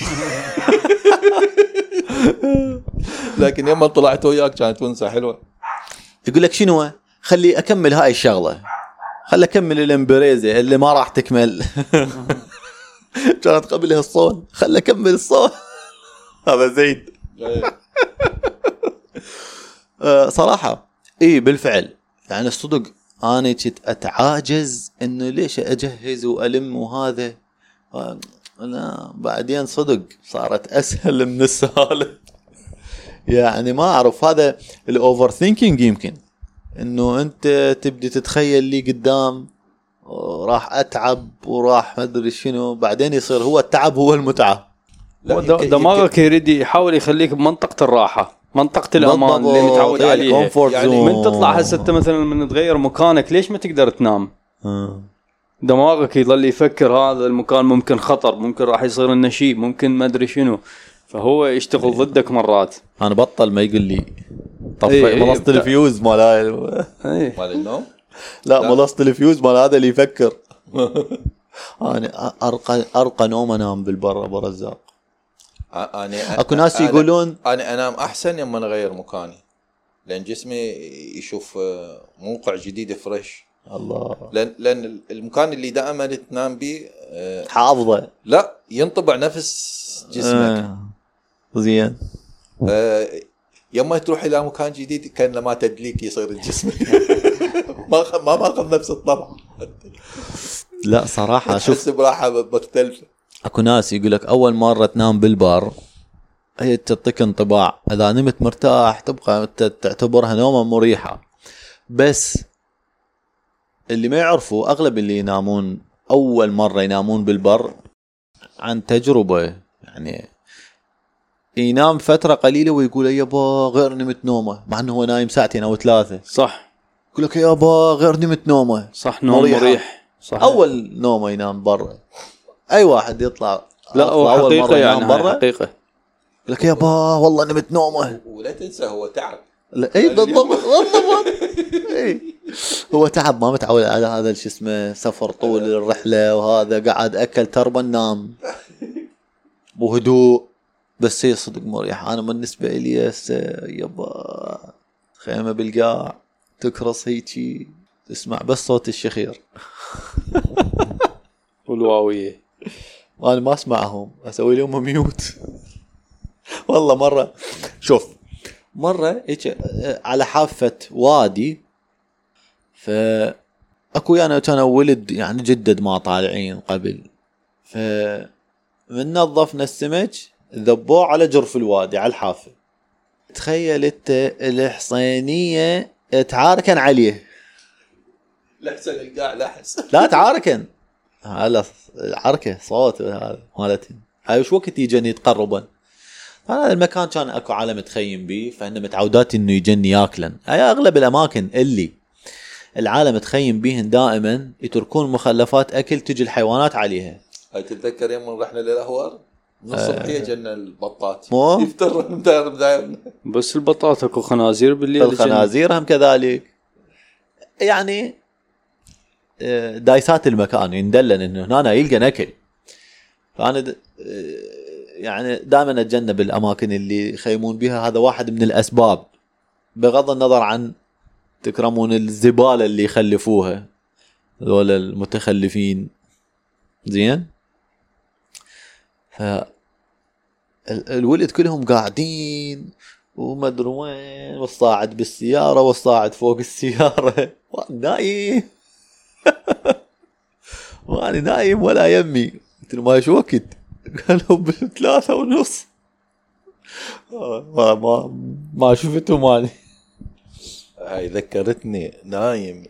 Speaker 3: لكن يوم طلعت وياك كانت ونسه حلوه.
Speaker 2: يقول لك شنو خلي اكمل هاي الشغله، خلي اكمل الامبريزه اللي ما راح تكمل. كانت قبلها الصون، خلي اكمل الصون. هذا زيد. صراحه اي بالفعل يعني الصدق انا كنت اتعاجز انه ليش اجهز والم وهذا. لا بعدين صدق صارت اسهل من السهاله. يعني ما اعرف هذا الاوفر ثينكينج يمكن انه انت تبدي تتخيل لي قدام راح اتعب وراح ما ادري شنو بعدين يصير هو التعب هو المتعه.
Speaker 1: دماغك يريد يحاول يخليك بمنطقه الراحه منطقه الامان اللي متعود عليها. يعني من تطلع هسه انت مثلا من تغير مكانك ليش ما تقدر تنام؟
Speaker 2: آه.
Speaker 1: دماغك يظل يفكر هذا المكان ممكن خطر ممكن راح يصير لنا شيء ممكن ما ادري شنو فهو يشتغل ضدك مرات.
Speaker 2: انا بطل ما يقول لي طفي
Speaker 1: ايه
Speaker 2: ملصت ايه الفيوز مال
Speaker 1: ايه.
Speaker 3: مال النوم
Speaker 2: لا, لا. ملصت الفيوز مال هذا اللي يفكر. انا ارقى ارقى نوم انام بالبر ابو رزاق.
Speaker 3: انا
Speaker 2: اكو ناس يقولون
Speaker 3: انا انام احسن لما اغير مكاني لان جسمي يشوف موقع جديد فريش.
Speaker 2: الله.
Speaker 3: لان لان المكان اللي دائما تنام به
Speaker 2: حافظه
Speaker 3: لا ينطبع نفس جسمك.
Speaker 2: آه. زين.
Speaker 3: آه يما تروح الى مكان جديد كان لما تدليك يصير الجسم ما ما ماخذ نفس الطبع.
Speaker 2: لا صراحه
Speaker 3: شوف براحه مختلفه.
Speaker 2: اكو ناس يقولك اول مره تنام بالبار هي تعطيك انطباع اذا نمت مرتاح تبقى تعتبرها نومه مريحه. بس اللي ما يعرفوا اغلب اللي ينامون اول مره ينامون بالبر عن تجربه يعني ينام فتره قليله ويقول يابا غير نمت نومه مع انه هو نايم ساعتين او ثلاثه.
Speaker 1: صح.
Speaker 2: يقول لك يابا غير نمت نومه.
Speaker 1: صح نوم مريح, مريح.
Speaker 2: صح. اول نومه ينام برا اي واحد يطلع
Speaker 1: لا هو حقيقه يعني برا حقيقه
Speaker 2: يقول لك يابا والله نمت نومه.
Speaker 3: ولا تنسى هو تعب.
Speaker 2: لا اي بالضبط بالضبط. اي هو تعب ما متعود على هذا شو اسمه سفر طول الرحله وهذا قاعد اكل تربه نام بهدوء. بس هي صدق مريح. انا بالنسبه لي يابا خيمه بالقاع تكرس هيجي تسمع بس صوت الشخير
Speaker 1: والواويه
Speaker 2: وانا ما اسمعهم اسوي لهم ميوت. والله مره شوف مره هيك على حافه وادي فاكو انا كان ولد يعني جدد ما طالعين قبل فمن نظفنا السمك ذبوه على جرف الوادي على الحافه. تخيل انت الحصينيه تعاركن عليه.
Speaker 3: لحسن القاع لحس
Speaker 2: لا تعاركن هلا الحركه صوت هذا مالتهم هاي وش وقت يجني يتقربن. هذا المكان كان اكو عالم تخيم به فإن متعودات انه يجني ياكلن. هاي اغلب الاماكن اللي العالم تخيم بيهن دائما يتركون مخلفات اكل تجي الحيوانات عليها.
Speaker 3: هاي تتذكر يوم رحنا للاهوار نص الصبحيه آه. جنا البطات
Speaker 2: يفتر
Speaker 3: مداير
Speaker 1: بس البطات اكو خنازير بالليل.
Speaker 2: الخنازير هم كذلك يعني دايسات المكان يندلن انه هنا يلقى اكل. فانا د... يعني دائما اتجنب الاماكن اللي يخيمون بها. هذا واحد من الاسباب بغض النظر عن تكرمون الزباله اللي يخلفوها هذول المتخلفين. زين ف الولد كلهم قاعدين وما ادري وين والصاعد بالسياره والصاعد فوق السياره نايم. وانا نايم ولا يمي قلت له ما شو وقت قالوا بثلاثة ونص ما ما ما شفته مالي.
Speaker 3: هاي ذكرتني نايم.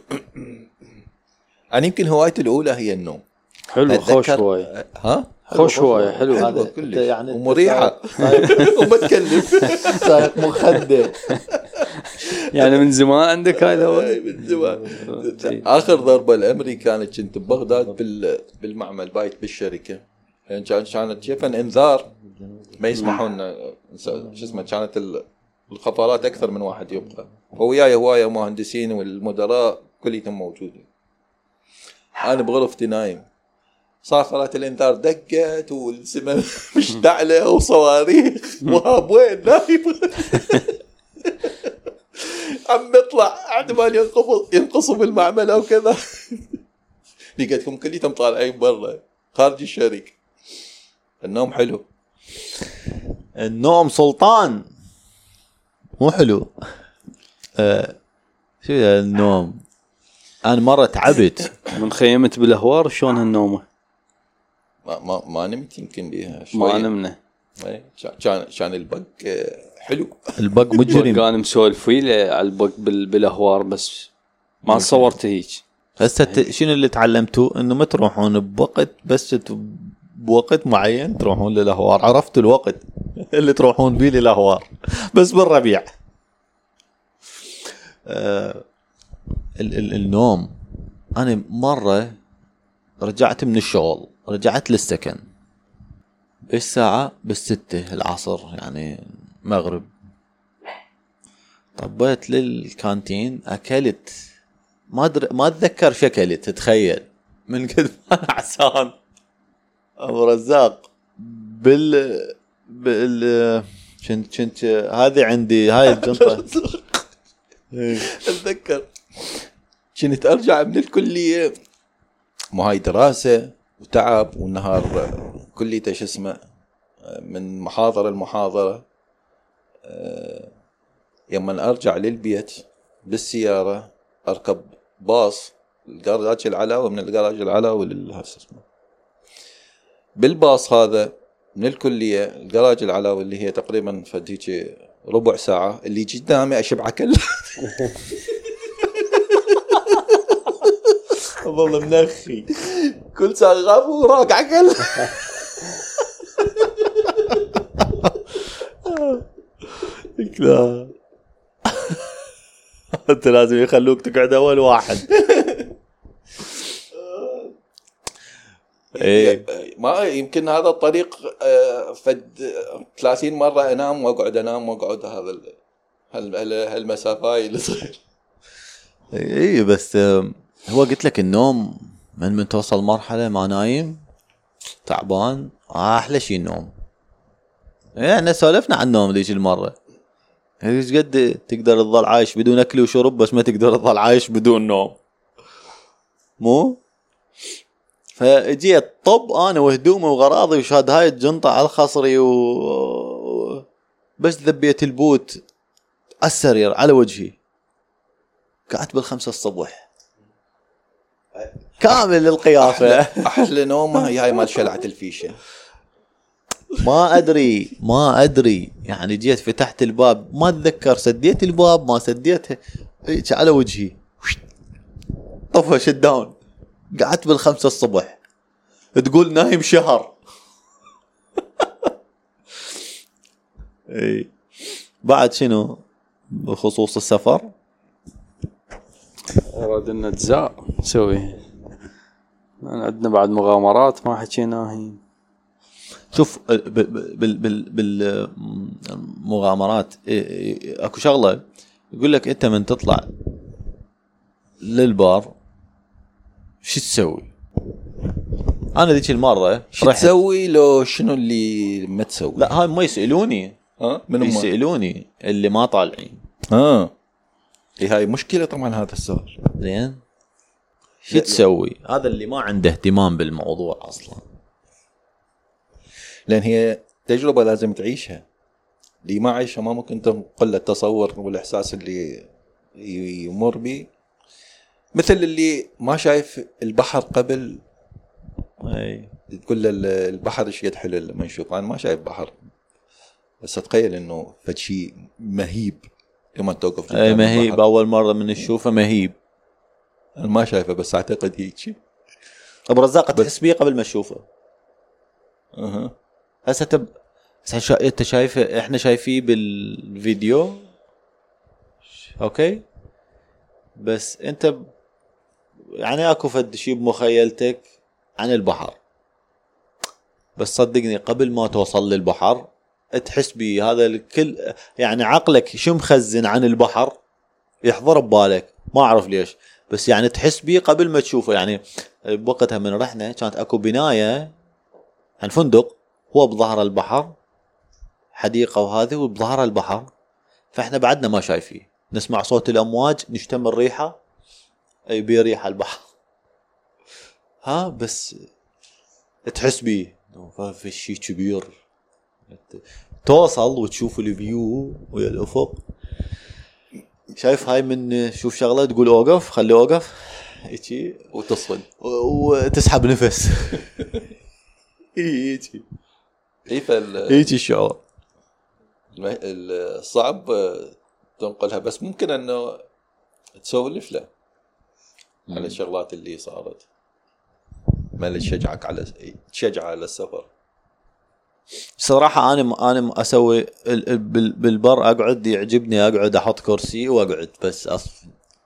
Speaker 3: انا يمكن هوايتي الاولى هي النوم.
Speaker 1: حلو خوش هوايه.
Speaker 3: ها
Speaker 1: خوش هوايه حلو
Speaker 2: هذا يعني
Speaker 3: ومريحه وما تكلف
Speaker 2: سايق مخده
Speaker 3: يعني من زمان عندك هاي الهوايه من زمان. اخر ضربه الامري كانت كنت ببغداد بالمعمل بايت بالشركه يعني كانت شايفه انذار ما يسمحون شو اسمه كانت الخطرات اكثر من واحد يبقى وياي هوايه مهندسين والمدراء كلهم موجودين. انا بغرفتي نايم صاخرات الانذار دقت والسماء مشتعله وصواريخ وهاب وين نايم عم يطلع احتمال ينقص ينقصوا بالمعمل او كذا. لقيتكم كليتهم طالعين برا خارج الشركه. النوم حلو.
Speaker 2: النوم سلطان مو حلو. أه شو النوم. انا مره تعبت
Speaker 1: من خيمت بالاهوار شلون هالنومه
Speaker 3: ما ما ما نمت يمكن بيها
Speaker 1: ما نمنا
Speaker 3: إيه، كان كان البق آه، حلو.
Speaker 2: البق مجرم.
Speaker 1: كان مسولف فيه على البق بال- بالاهوار بس ما صورت هيك.
Speaker 2: هسه ت- شنو اللي تعلمتوا؟ انه ما تروحون بوقت بس ت- بوقت معين تروحون للاهوار. عرفتوا الوقت اللي تروحون بيه للاهوار بس بالربيع. آه ال- ال- النوم. انا مره رجعت من الشغل، رجعت للسكن بالساعة بالستة العصر يعني مغرب. طبيت للكانتين اكلت ما أدري ما اتذكر شكلت، تتخيل من قد ما انا عسان. ابو رزاق بال بال كنت كنت هذه عندي هاي الجنطه.
Speaker 3: اتذكر كنت ارجع من الكليه، مو هاي دراسه وتعب والنهار كليته شو اسمه من محاضره لمحاضره. يوم ارجع للبيت بالسياره اركب باص الجراج العلاوي، من الجراج العلاوي للهاس اسمه بالباص هذا من الكليه الجراج العلاوي اللي هي تقريبا فديك ربع ساعه، اللي قدامي اشبع كله
Speaker 2: والله منخي
Speaker 3: كل ساعه غاب وراك عقل.
Speaker 2: لا انت لازم يخلوك تقعد اول واحد. ايه
Speaker 3: ما يمكن هذا الطريق آه، فد ثلاثين مره انام واقعد انام واقعد هذا ال- هال- هال- هالمسافه اللي تصير.
Speaker 2: ايه بس آم، هو قلت لك النوم من من توصل مرحله ما نايم تعبان احلى شيء النوم. يعني سولفنا عن النوم ذيك المره، ايش قد تقدر تظل عايش بدون اكل وشرب بس ما تقدر تظل عايش بدون نوم، مو؟ فاجيت طب انا وهدومي وغراضي وشاد هاي الجنطه على خصري و بس ذبيت البوت على السرير على وجهي، قعدت بالخمسة الصبح كامل القيافه.
Speaker 3: احلى نومه هي هاي مال شلعه الفيشه.
Speaker 2: ما ادري ما ادري يعني جيت فتحت الباب ما اتذكر سديت الباب ما سديته هيك على وجهي طفى شت داون. قعدت بالخمسة الصبح تقول نايم شهر. اي بعد شنو بخصوص السفر
Speaker 1: أراد أن نتزاء نسوي عندنا بعد مغامرات ما حكينا هي.
Speaker 2: شوف بال بال بالمغامرات اكو شغله يقول لك انت من تطلع للبار شو تسوي. انا ذيك المره
Speaker 3: شو تسوي لو شنو اللي ما تسوي؟
Speaker 2: لا هاي ما يسالوني،
Speaker 3: ها من
Speaker 2: يسالوني اللي ما طالعين.
Speaker 3: ها إيه هاي مشكله طبعا هذا السؤال.
Speaker 2: زين شو تسوي؟ هذا اللي ما عنده اهتمام بالموضوع اصلا،
Speaker 3: لان هي تجربه لازم تعيشها. اللي ما عايشها ما ممكن تنقل التصور والاحساس اللي يمر به. مثل اللي ما شايف البحر قبل
Speaker 2: اي
Speaker 3: تقول له البحر ايش قد حلو لما نشوف. انا ما شايف بحر بس اتخيل انه فشي مهيب لما توقف.
Speaker 2: اي مهيب اول مره من نشوفه مهيب.
Speaker 3: انا ما شايفه بس اعتقد هيك.
Speaker 2: ابو رزاق تحس بيه قبل ما تشوفه.
Speaker 3: اها
Speaker 2: هسه تب هسه انت شايفه احنا شايفيه بالفيديو اوكي، بس انت ب... يعني اكو فد شيء بمخيلتك عن البحر، بس صدقني قبل ما توصل للبحر تحس بيه. هذا الكل يعني عقلك شو مخزن عن البحر يحضر ببالك ما اعرف ليش، بس يعني تحس بيه قبل ما تشوفه. يعني بوقتها من رحنا كانت اكو بنايه عن فندق هو بظهر البحر حديقه وهذه وبظهر البحر، فاحنا بعدنا ما شايفيه، نسمع صوت الامواج نشتم الريحه اي بي ريحه البحر ها، بس تحس بيه في شيء كبير. توصل وتشوف الفيو ويا الافق. شايف هاي من شوف شغله تقول اوقف خلي اوقف هيجي
Speaker 3: وتصل
Speaker 2: وتسحب نفس هيجي
Speaker 3: اي فال
Speaker 2: هيك الشعور.
Speaker 3: الم- الصعب تنقلها، بس ممكن انه تسولف له على الشغلات اللي صارت، ما اللي تشجعك على تشجع على السفر.
Speaker 2: صراحة أنا أنا أسوي ال- ال- بال- بالبر أقعد، يعجبني أقعد أحط كرسي وأقعد بس أصف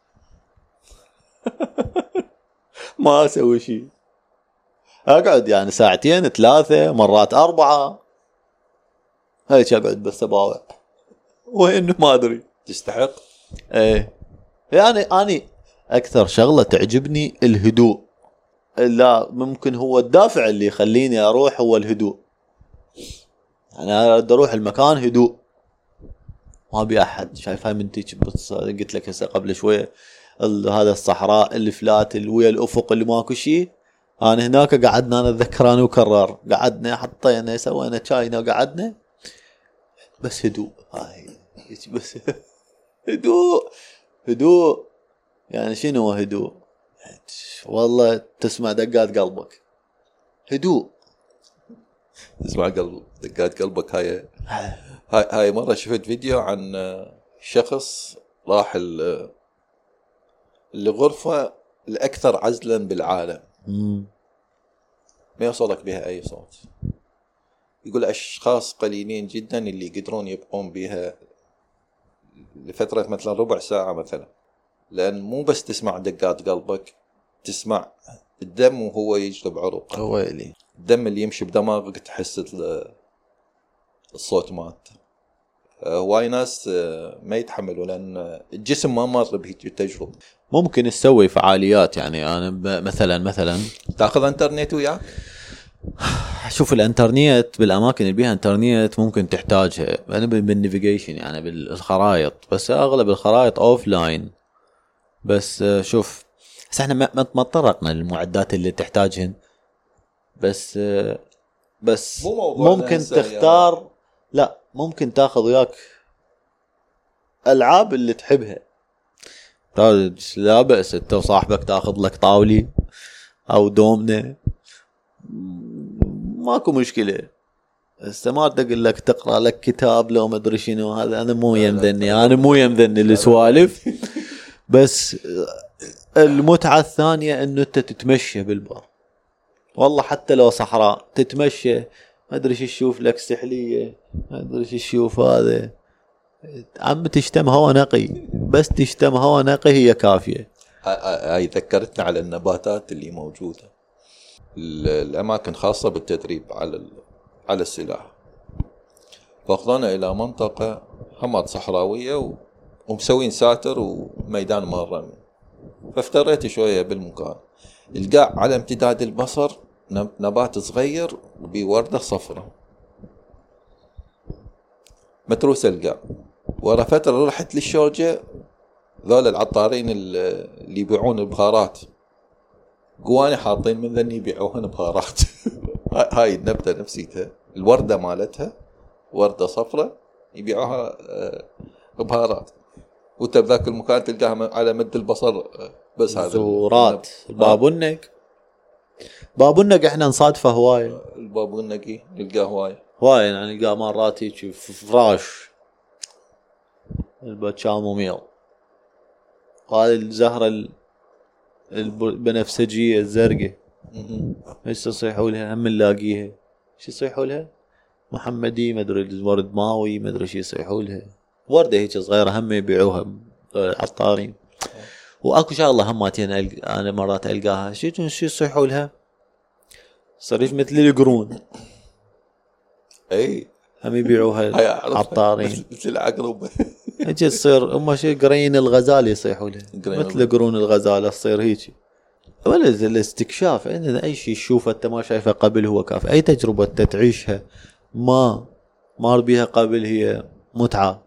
Speaker 2: ما أسوي شيء. أقعد يعني ساعتين ثلاثة مرات أربعة هيك أقعد بس أباوع وين ما أدري.
Speaker 3: تستحق.
Speaker 2: إيه يعني أنا أكثر شغلة تعجبني الهدوء. لا ممكن هو الدافع اللي يخليني أروح هو الهدوء. أنا أريد أروح المكان هدوء ما بي أحد. شايف هاي من تيجي قلت لك هسه قبل شوية هذا الصحراء اللي فلات اللي ويا الأفق اللي ماكو شيء. أنا هناك قعدنا أنا أتذكر أنا وكرار قعدنا حطينا سوينا شاينا وقعدنا بس هدوء. هاي بس هدوء هدوء يعني شنو هو هدوء؟ والله تسمع دقات قلبك. هدوء
Speaker 3: تسمع قلب دقات قلبك. هاي هاي هاي مرة شفت فيديو عن شخص راح الغرفة الأكثر عزلا بالعالم،
Speaker 2: مم.
Speaker 3: ما يوصلك بها أي صوت. يقول أشخاص قليلين جدا اللي يقدرون يبقون بها لفترة مثلا ربع ساعة مثلا، لأن مو بس تسمع دقات قلبك، تسمع الدم وهو يجري بعروقك.
Speaker 2: ويلي
Speaker 3: الدم اللي يمشي بدماغك تحس الصوت مات. هواي ناس ما يتحملوا لأن الجسم ما مر بهيك التجربة.
Speaker 2: ممكن تسوي فعاليات يعني أنا مثلا مثلا
Speaker 3: تأخذ انترنت وياك.
Speaker 2: شوف الانترنت بالأماكن اللي بيها انترنت ممكن تحتاجها. أنا بالنافيجيشن يعني بالخرائط، بس أغلب الخرائط أوف لاين. بس شوف بس احنا ما ما تطرقنا للمعدات اللي تحتاجهن، بس بس ممكن تختار. لا ممكن تاخذ وياك ألعاب اللي تحبها. لا بأس انت وصاحبك تاخذ لك طاولي او دومنة ماكو مشكلة. هسه ما تقول لك تقرأ لك كتاب لو ما ادري شنو. هذا انا مو يمذني انا مو يمذني السوالف. بس المتعة الثانية انه انت تتمشى بالبر. والله حتى لو صحراء تتمشى ما ادري شو تشوف لك سحلية ما ادري شو تشوف. هذا عم تشتم هوا نقي، بس تشتم هوا نقي هي كافية.
Speaker 3: هاي ذكرتنا على النباتات اللي موجودة. الأماكن خاصة بالتدريب على على السلاح. فأخذنا إلى منطقة همات صحراوية ومسوين ساتر وميدان مرمي. فافتريت شوية بالمكان. القاع على امتداد البصر نبات صغير بوردة صفرة متروس القاع. ورا فترة رحت للشوجة، ذول العطارين اللي يبيعون البهارات قواني حاطين من ذني يبيعوهن بهارات. هاي النبتة نفسيتها الوردة مالتها وردة صفرة يبيعوها بهارات، وانت بذاك المكان تلقاها على مد البصر. بس هذا
Speaker 2: زورات البابونق. بابونق احنا نصادفه هواي.
Speaker 3: البابونقي نلقاه هواي
Speaker 2: هواي يعني نلقاه مرات هيك فراش البتشاموميل. هذه الزهرة البنفسجية الزرقاء ايش يصيحوا لها هم نلاقيها. ايش يصيحوا لها؟ محمدي ما ادري الورد ماوي ما ادري شو يصيحوا لها. وردة هيك صغيرة هم يبيعوها عطارين. واكو شغله هماتين انا مرات القاها شو شو يصيحوا لها صريح مثل القرون.
Speaker 3: اي
Speaker 2: هم يبيعوها عطارين
Speaker 3: مثل العقرب.
Speaker 2: هيك تصير هم شيء قرين الغزال يصيحوا لها مثل قرون الغزاله تصير هيك. ولا الاستكشاف عندنا اي شيء تشوفه انت ما شايفه قبل هو كاف. اي تجربه انت تعيشها ما مار بيها قبل هي متعه.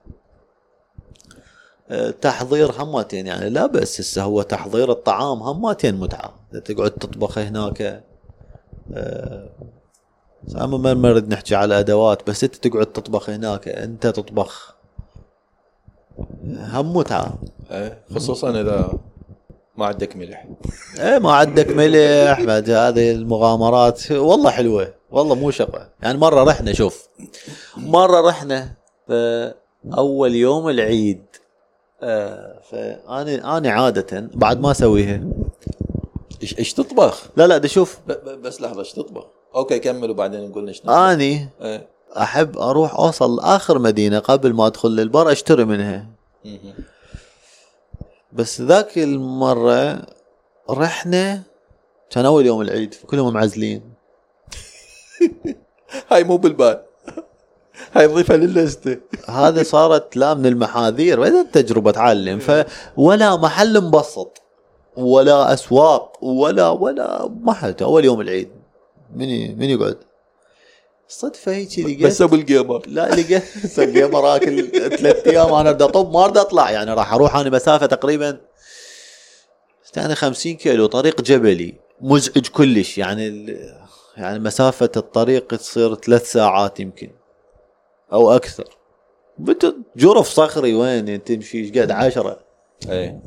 Speaker 2: تحضير هماتين يعني لا بس هسه هو تحضير الطعام هماتين متعه. تقعد تطبخ هناك أه اما ما نريد نحكي على ادوات، بس انت تقعد تطبخ هناك انت تطبخ هم متعه.
Speaker 3: خصوصا اذا ما عندك ملح.
Speaker 2: ايه ما عندك ملح بعد هذه المغامرات والله حلوه والله مو شقه. يعني مره رحنا شوف مره رحنا اول يوم العيد آه فاني انا عاده بعد ما اسويها
Speaker 3: ايش ايش تطبخ؟
Speaker 2: لا لا بدي اشوف
Speaker 3: بس لحظه ايش تطبخ؟ اوكي كمل وبعدين نقول ايش نطبخ.
Speaker 2: اني
Speaker 3: ايه.
Speaker 2: احب اروح اوصل لاخر مدينه قبل ما ادخل للبر اشتري منها. بس ذاك المره رحنا كان اول يوم العيد كلهم معزلين.
Speaker 3: هاي مو بالبال، هاي ضيفها للستة.
Speaker 2: هذا صارت لا من المحاذير واذا تجربه تعلم. فولا محل مبسط ولا اسواق ولا ولا ما حد. اول يوم العيد من من يقعد صدفه هيك لقيت
Speaker 3: بس ابو الجيمر
Speaker 2: لا لقيت جيمر اكل ثلاث ايام انا بدي اطب ما اريد اطلع. يعني راح اروح انا مسافه تقريبا يعني خمسين كيلو طريق جبلي مزعج كلش. يعني يعني مسافه الطريق تصير ثلاث ساعات يمكن او اكثر. بدت جرف صخري وين تمشي ايش قد عشرة.
Speaker 3: ايه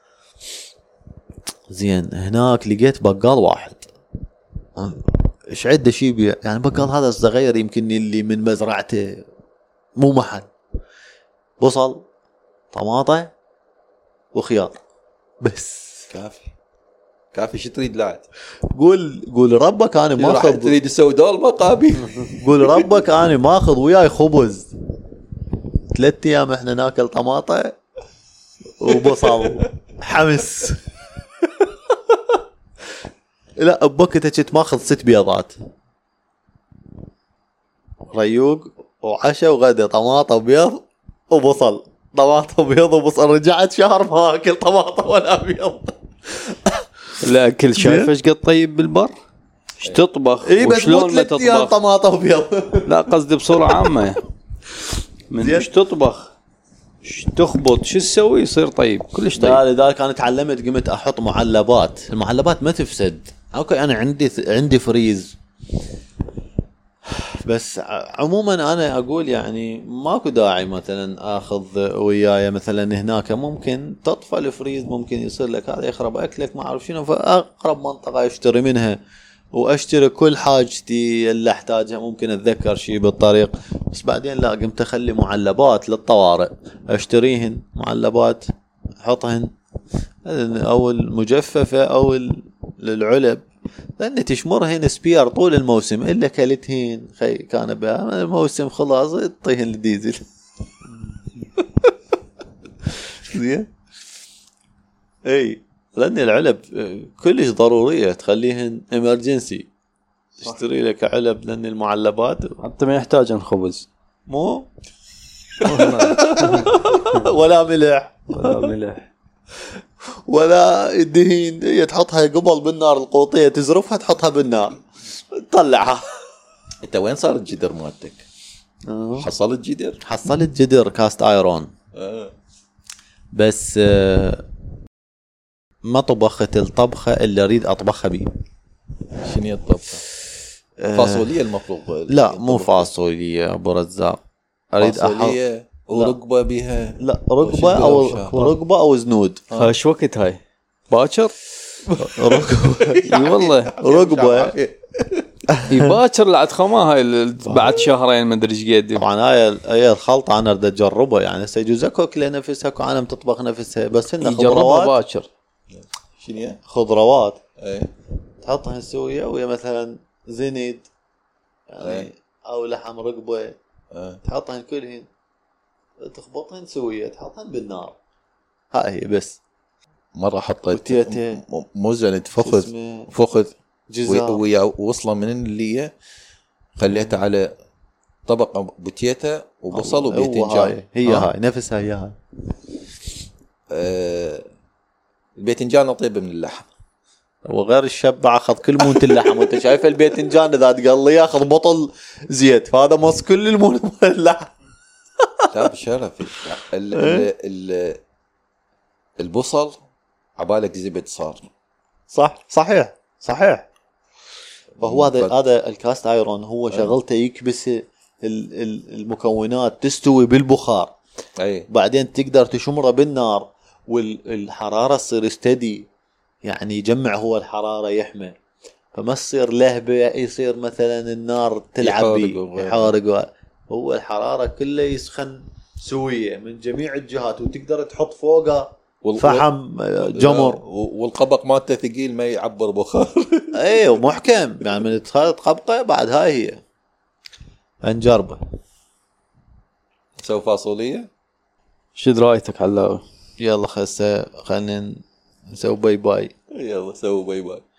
Speaker 2: زين هناك لقيت بقال واحد ايش عده شي بي يعني بقال هذا الصغير يمكن اللي من مزرعته مو محل. بصل طماطة وخيار بس
Speaker 3: كافي كافي. شو تريد لاعب؟
Speaker 2: قول قول ربك انا ماخذ
Speaker 3: تريد تسوي دول مقابي.
Speaker 2: قول ربك انا ماخذ وياي خبز ثلاث ايام احنا ناكل طماطة وبصل حمس. لا بوقتها كنت ماخذ ست بيضات ريوق وعشاء وغدا طماطة وبيض وبصل طماطة وبيض وبصل. رجعت شهر ما اكل طماطة ولا بيض.
Speaker 1: الاكل شايف ايش قد طيب بالبر ايش تطبخ
Speaker 2: اي بس
Speaker 1: وشلون ما تطبخ.
Speaker 2: طماطة وبيض
Speaker 1: لا قصدي بصورة عامة من ايش تطبخ ايش تخبط شو تسوي يصير طيب كلش طيب.
Speaker 2: لا لذلك انا تعلمت قمت احط معلبات. المعلبات ما تفسد. اوكي انا عندي عندي فريز بس عموما انا اقول يعني ماكو داعي مثلا اخذ وياي مثلا هناك ممكن تطفى الفريز ممكن يصير لك هذا يخرب اكلك ما اعرف شنو. فاقرب منطقه اشتري منها واشتري كل حاجتي اللي احتاجها. ممكن اتذكر شيء بالطريق بس بعدين لا قمت اخلي معلبات للطوارئ اشتريهن معلبات احطهن او المجففه او للعلب لان تشمرهن سبير طول الموسم الا كلتهن خي كان بها الموسم خلاص طيهن الديزل. زين اي لان العلب كلش ضروريه تخليهن امرجنسي. تشتري لك علب لان المعلبات
Speaker 1: حتى ما يحتاج الخبز
Speaker 2: مو ولا ملح
Speaker 1: ولا ملح
Speaker 2: ولا الدهين. هي تحطها قبل بالنار القوطيه تزرفها تحطها بالنار تطلعها.
Speaker 3: انت وين صار الجدر مالتك؟ حصلت جدر؟
Speaker 2: حصلت جدر كاست ايرون
Speaker 3: أه.
Speaker 2: بس آه ما طبخت الطبخه اللي اريد اطبخها بيه.
Speaker 3: شنو هي الطبخه؟ فاصوليا المفروض.
Speaker 2: لا مو فاصوليا ابو رزاق. اريد
Speaker 3: فاصوليا ورقبه بها.
Speaker 2: لا رقبه او رقبه او زنود.
Speaker 1: ايش وقت هاي باكر؟
Speaker 2: رقبه
Speaker 1: اي والله
Speaker 2: رقبه
Speaker 1: يباكر لعد خما هاي بعد شهرين ما ادري ايش قد.
Speaker 2: طبعا هاي هي الخلطه انا اريد اجربها. يعني سيجوز اكو اكله نفسها اكو عالم تطبخ نفسها بس هن خضروات
Speaker 1: باكر.
Speaker 3: شنو
Speaker 2: خضروات
Speaker 3: ايه
Speaker 2: تحطها سويه ويا مثلا زنيد يعني
Speaker 3: ايه.
Speaker 2: او لحم رقبه
Speaker 3: ايه.
Speaker 2: تحطهن كلهن تخبطهن سويه تحطهن بالنار. هاي هي بس.
Speaker 3: مره حطيت
Speaker 2: وتيته
Speaker 3: موزنة فخذ فخذ
Speaker 2: جزاء
Speaker 3: ويا وصله من اللي هي خليتها على طبقه بوتيتا وبصل وباذنجان.
Speaker 2: هي هاي نفسها هي هاي.
Speaker 3: آه الباذنجان اطيب من اللحم
Speaker 2: وغير الشبع اخذ كل مونت اللحم. وانت شايف الباذنجان اذا تقلي ياخذ بطل زيت فهذا مص كل المون اللحم.
Speaker 3: لا بشرف. ال ال البصل عبالك زبد صار.
Speaker 2: صح صحيح صحيح. وهو هذا هذا الكاست ايرون هو شغلته يكبس المكونات تستوي بالبخار.
Speaker 3: اي
Speaker 2: بعدين تقدر تشمره بالنار والحراره تصير استدي يعني يجمع هو الحرارة يحمى، فما تصير لهبة يصير مثلا النار تلعب بيه يحارق، هو الحرارة كله يسخن سوية من جميع الجهات وتقدر تحط فوقها فحم جمر،
Speaker 3: والقبق مالته ثقيل ما يعبر بخار.
Speaker 2: ايه ومحكم يعني من تخلط قبقة بعد هاي هي هنجربه.
Speaker 3: نسوي فاصولية.
Speaker 1: شد رايتك علاوي؟
Speaker 2: يلا خلنا خلنا نسوي باي باي.
Speaker 3: يلا سوي باي باي.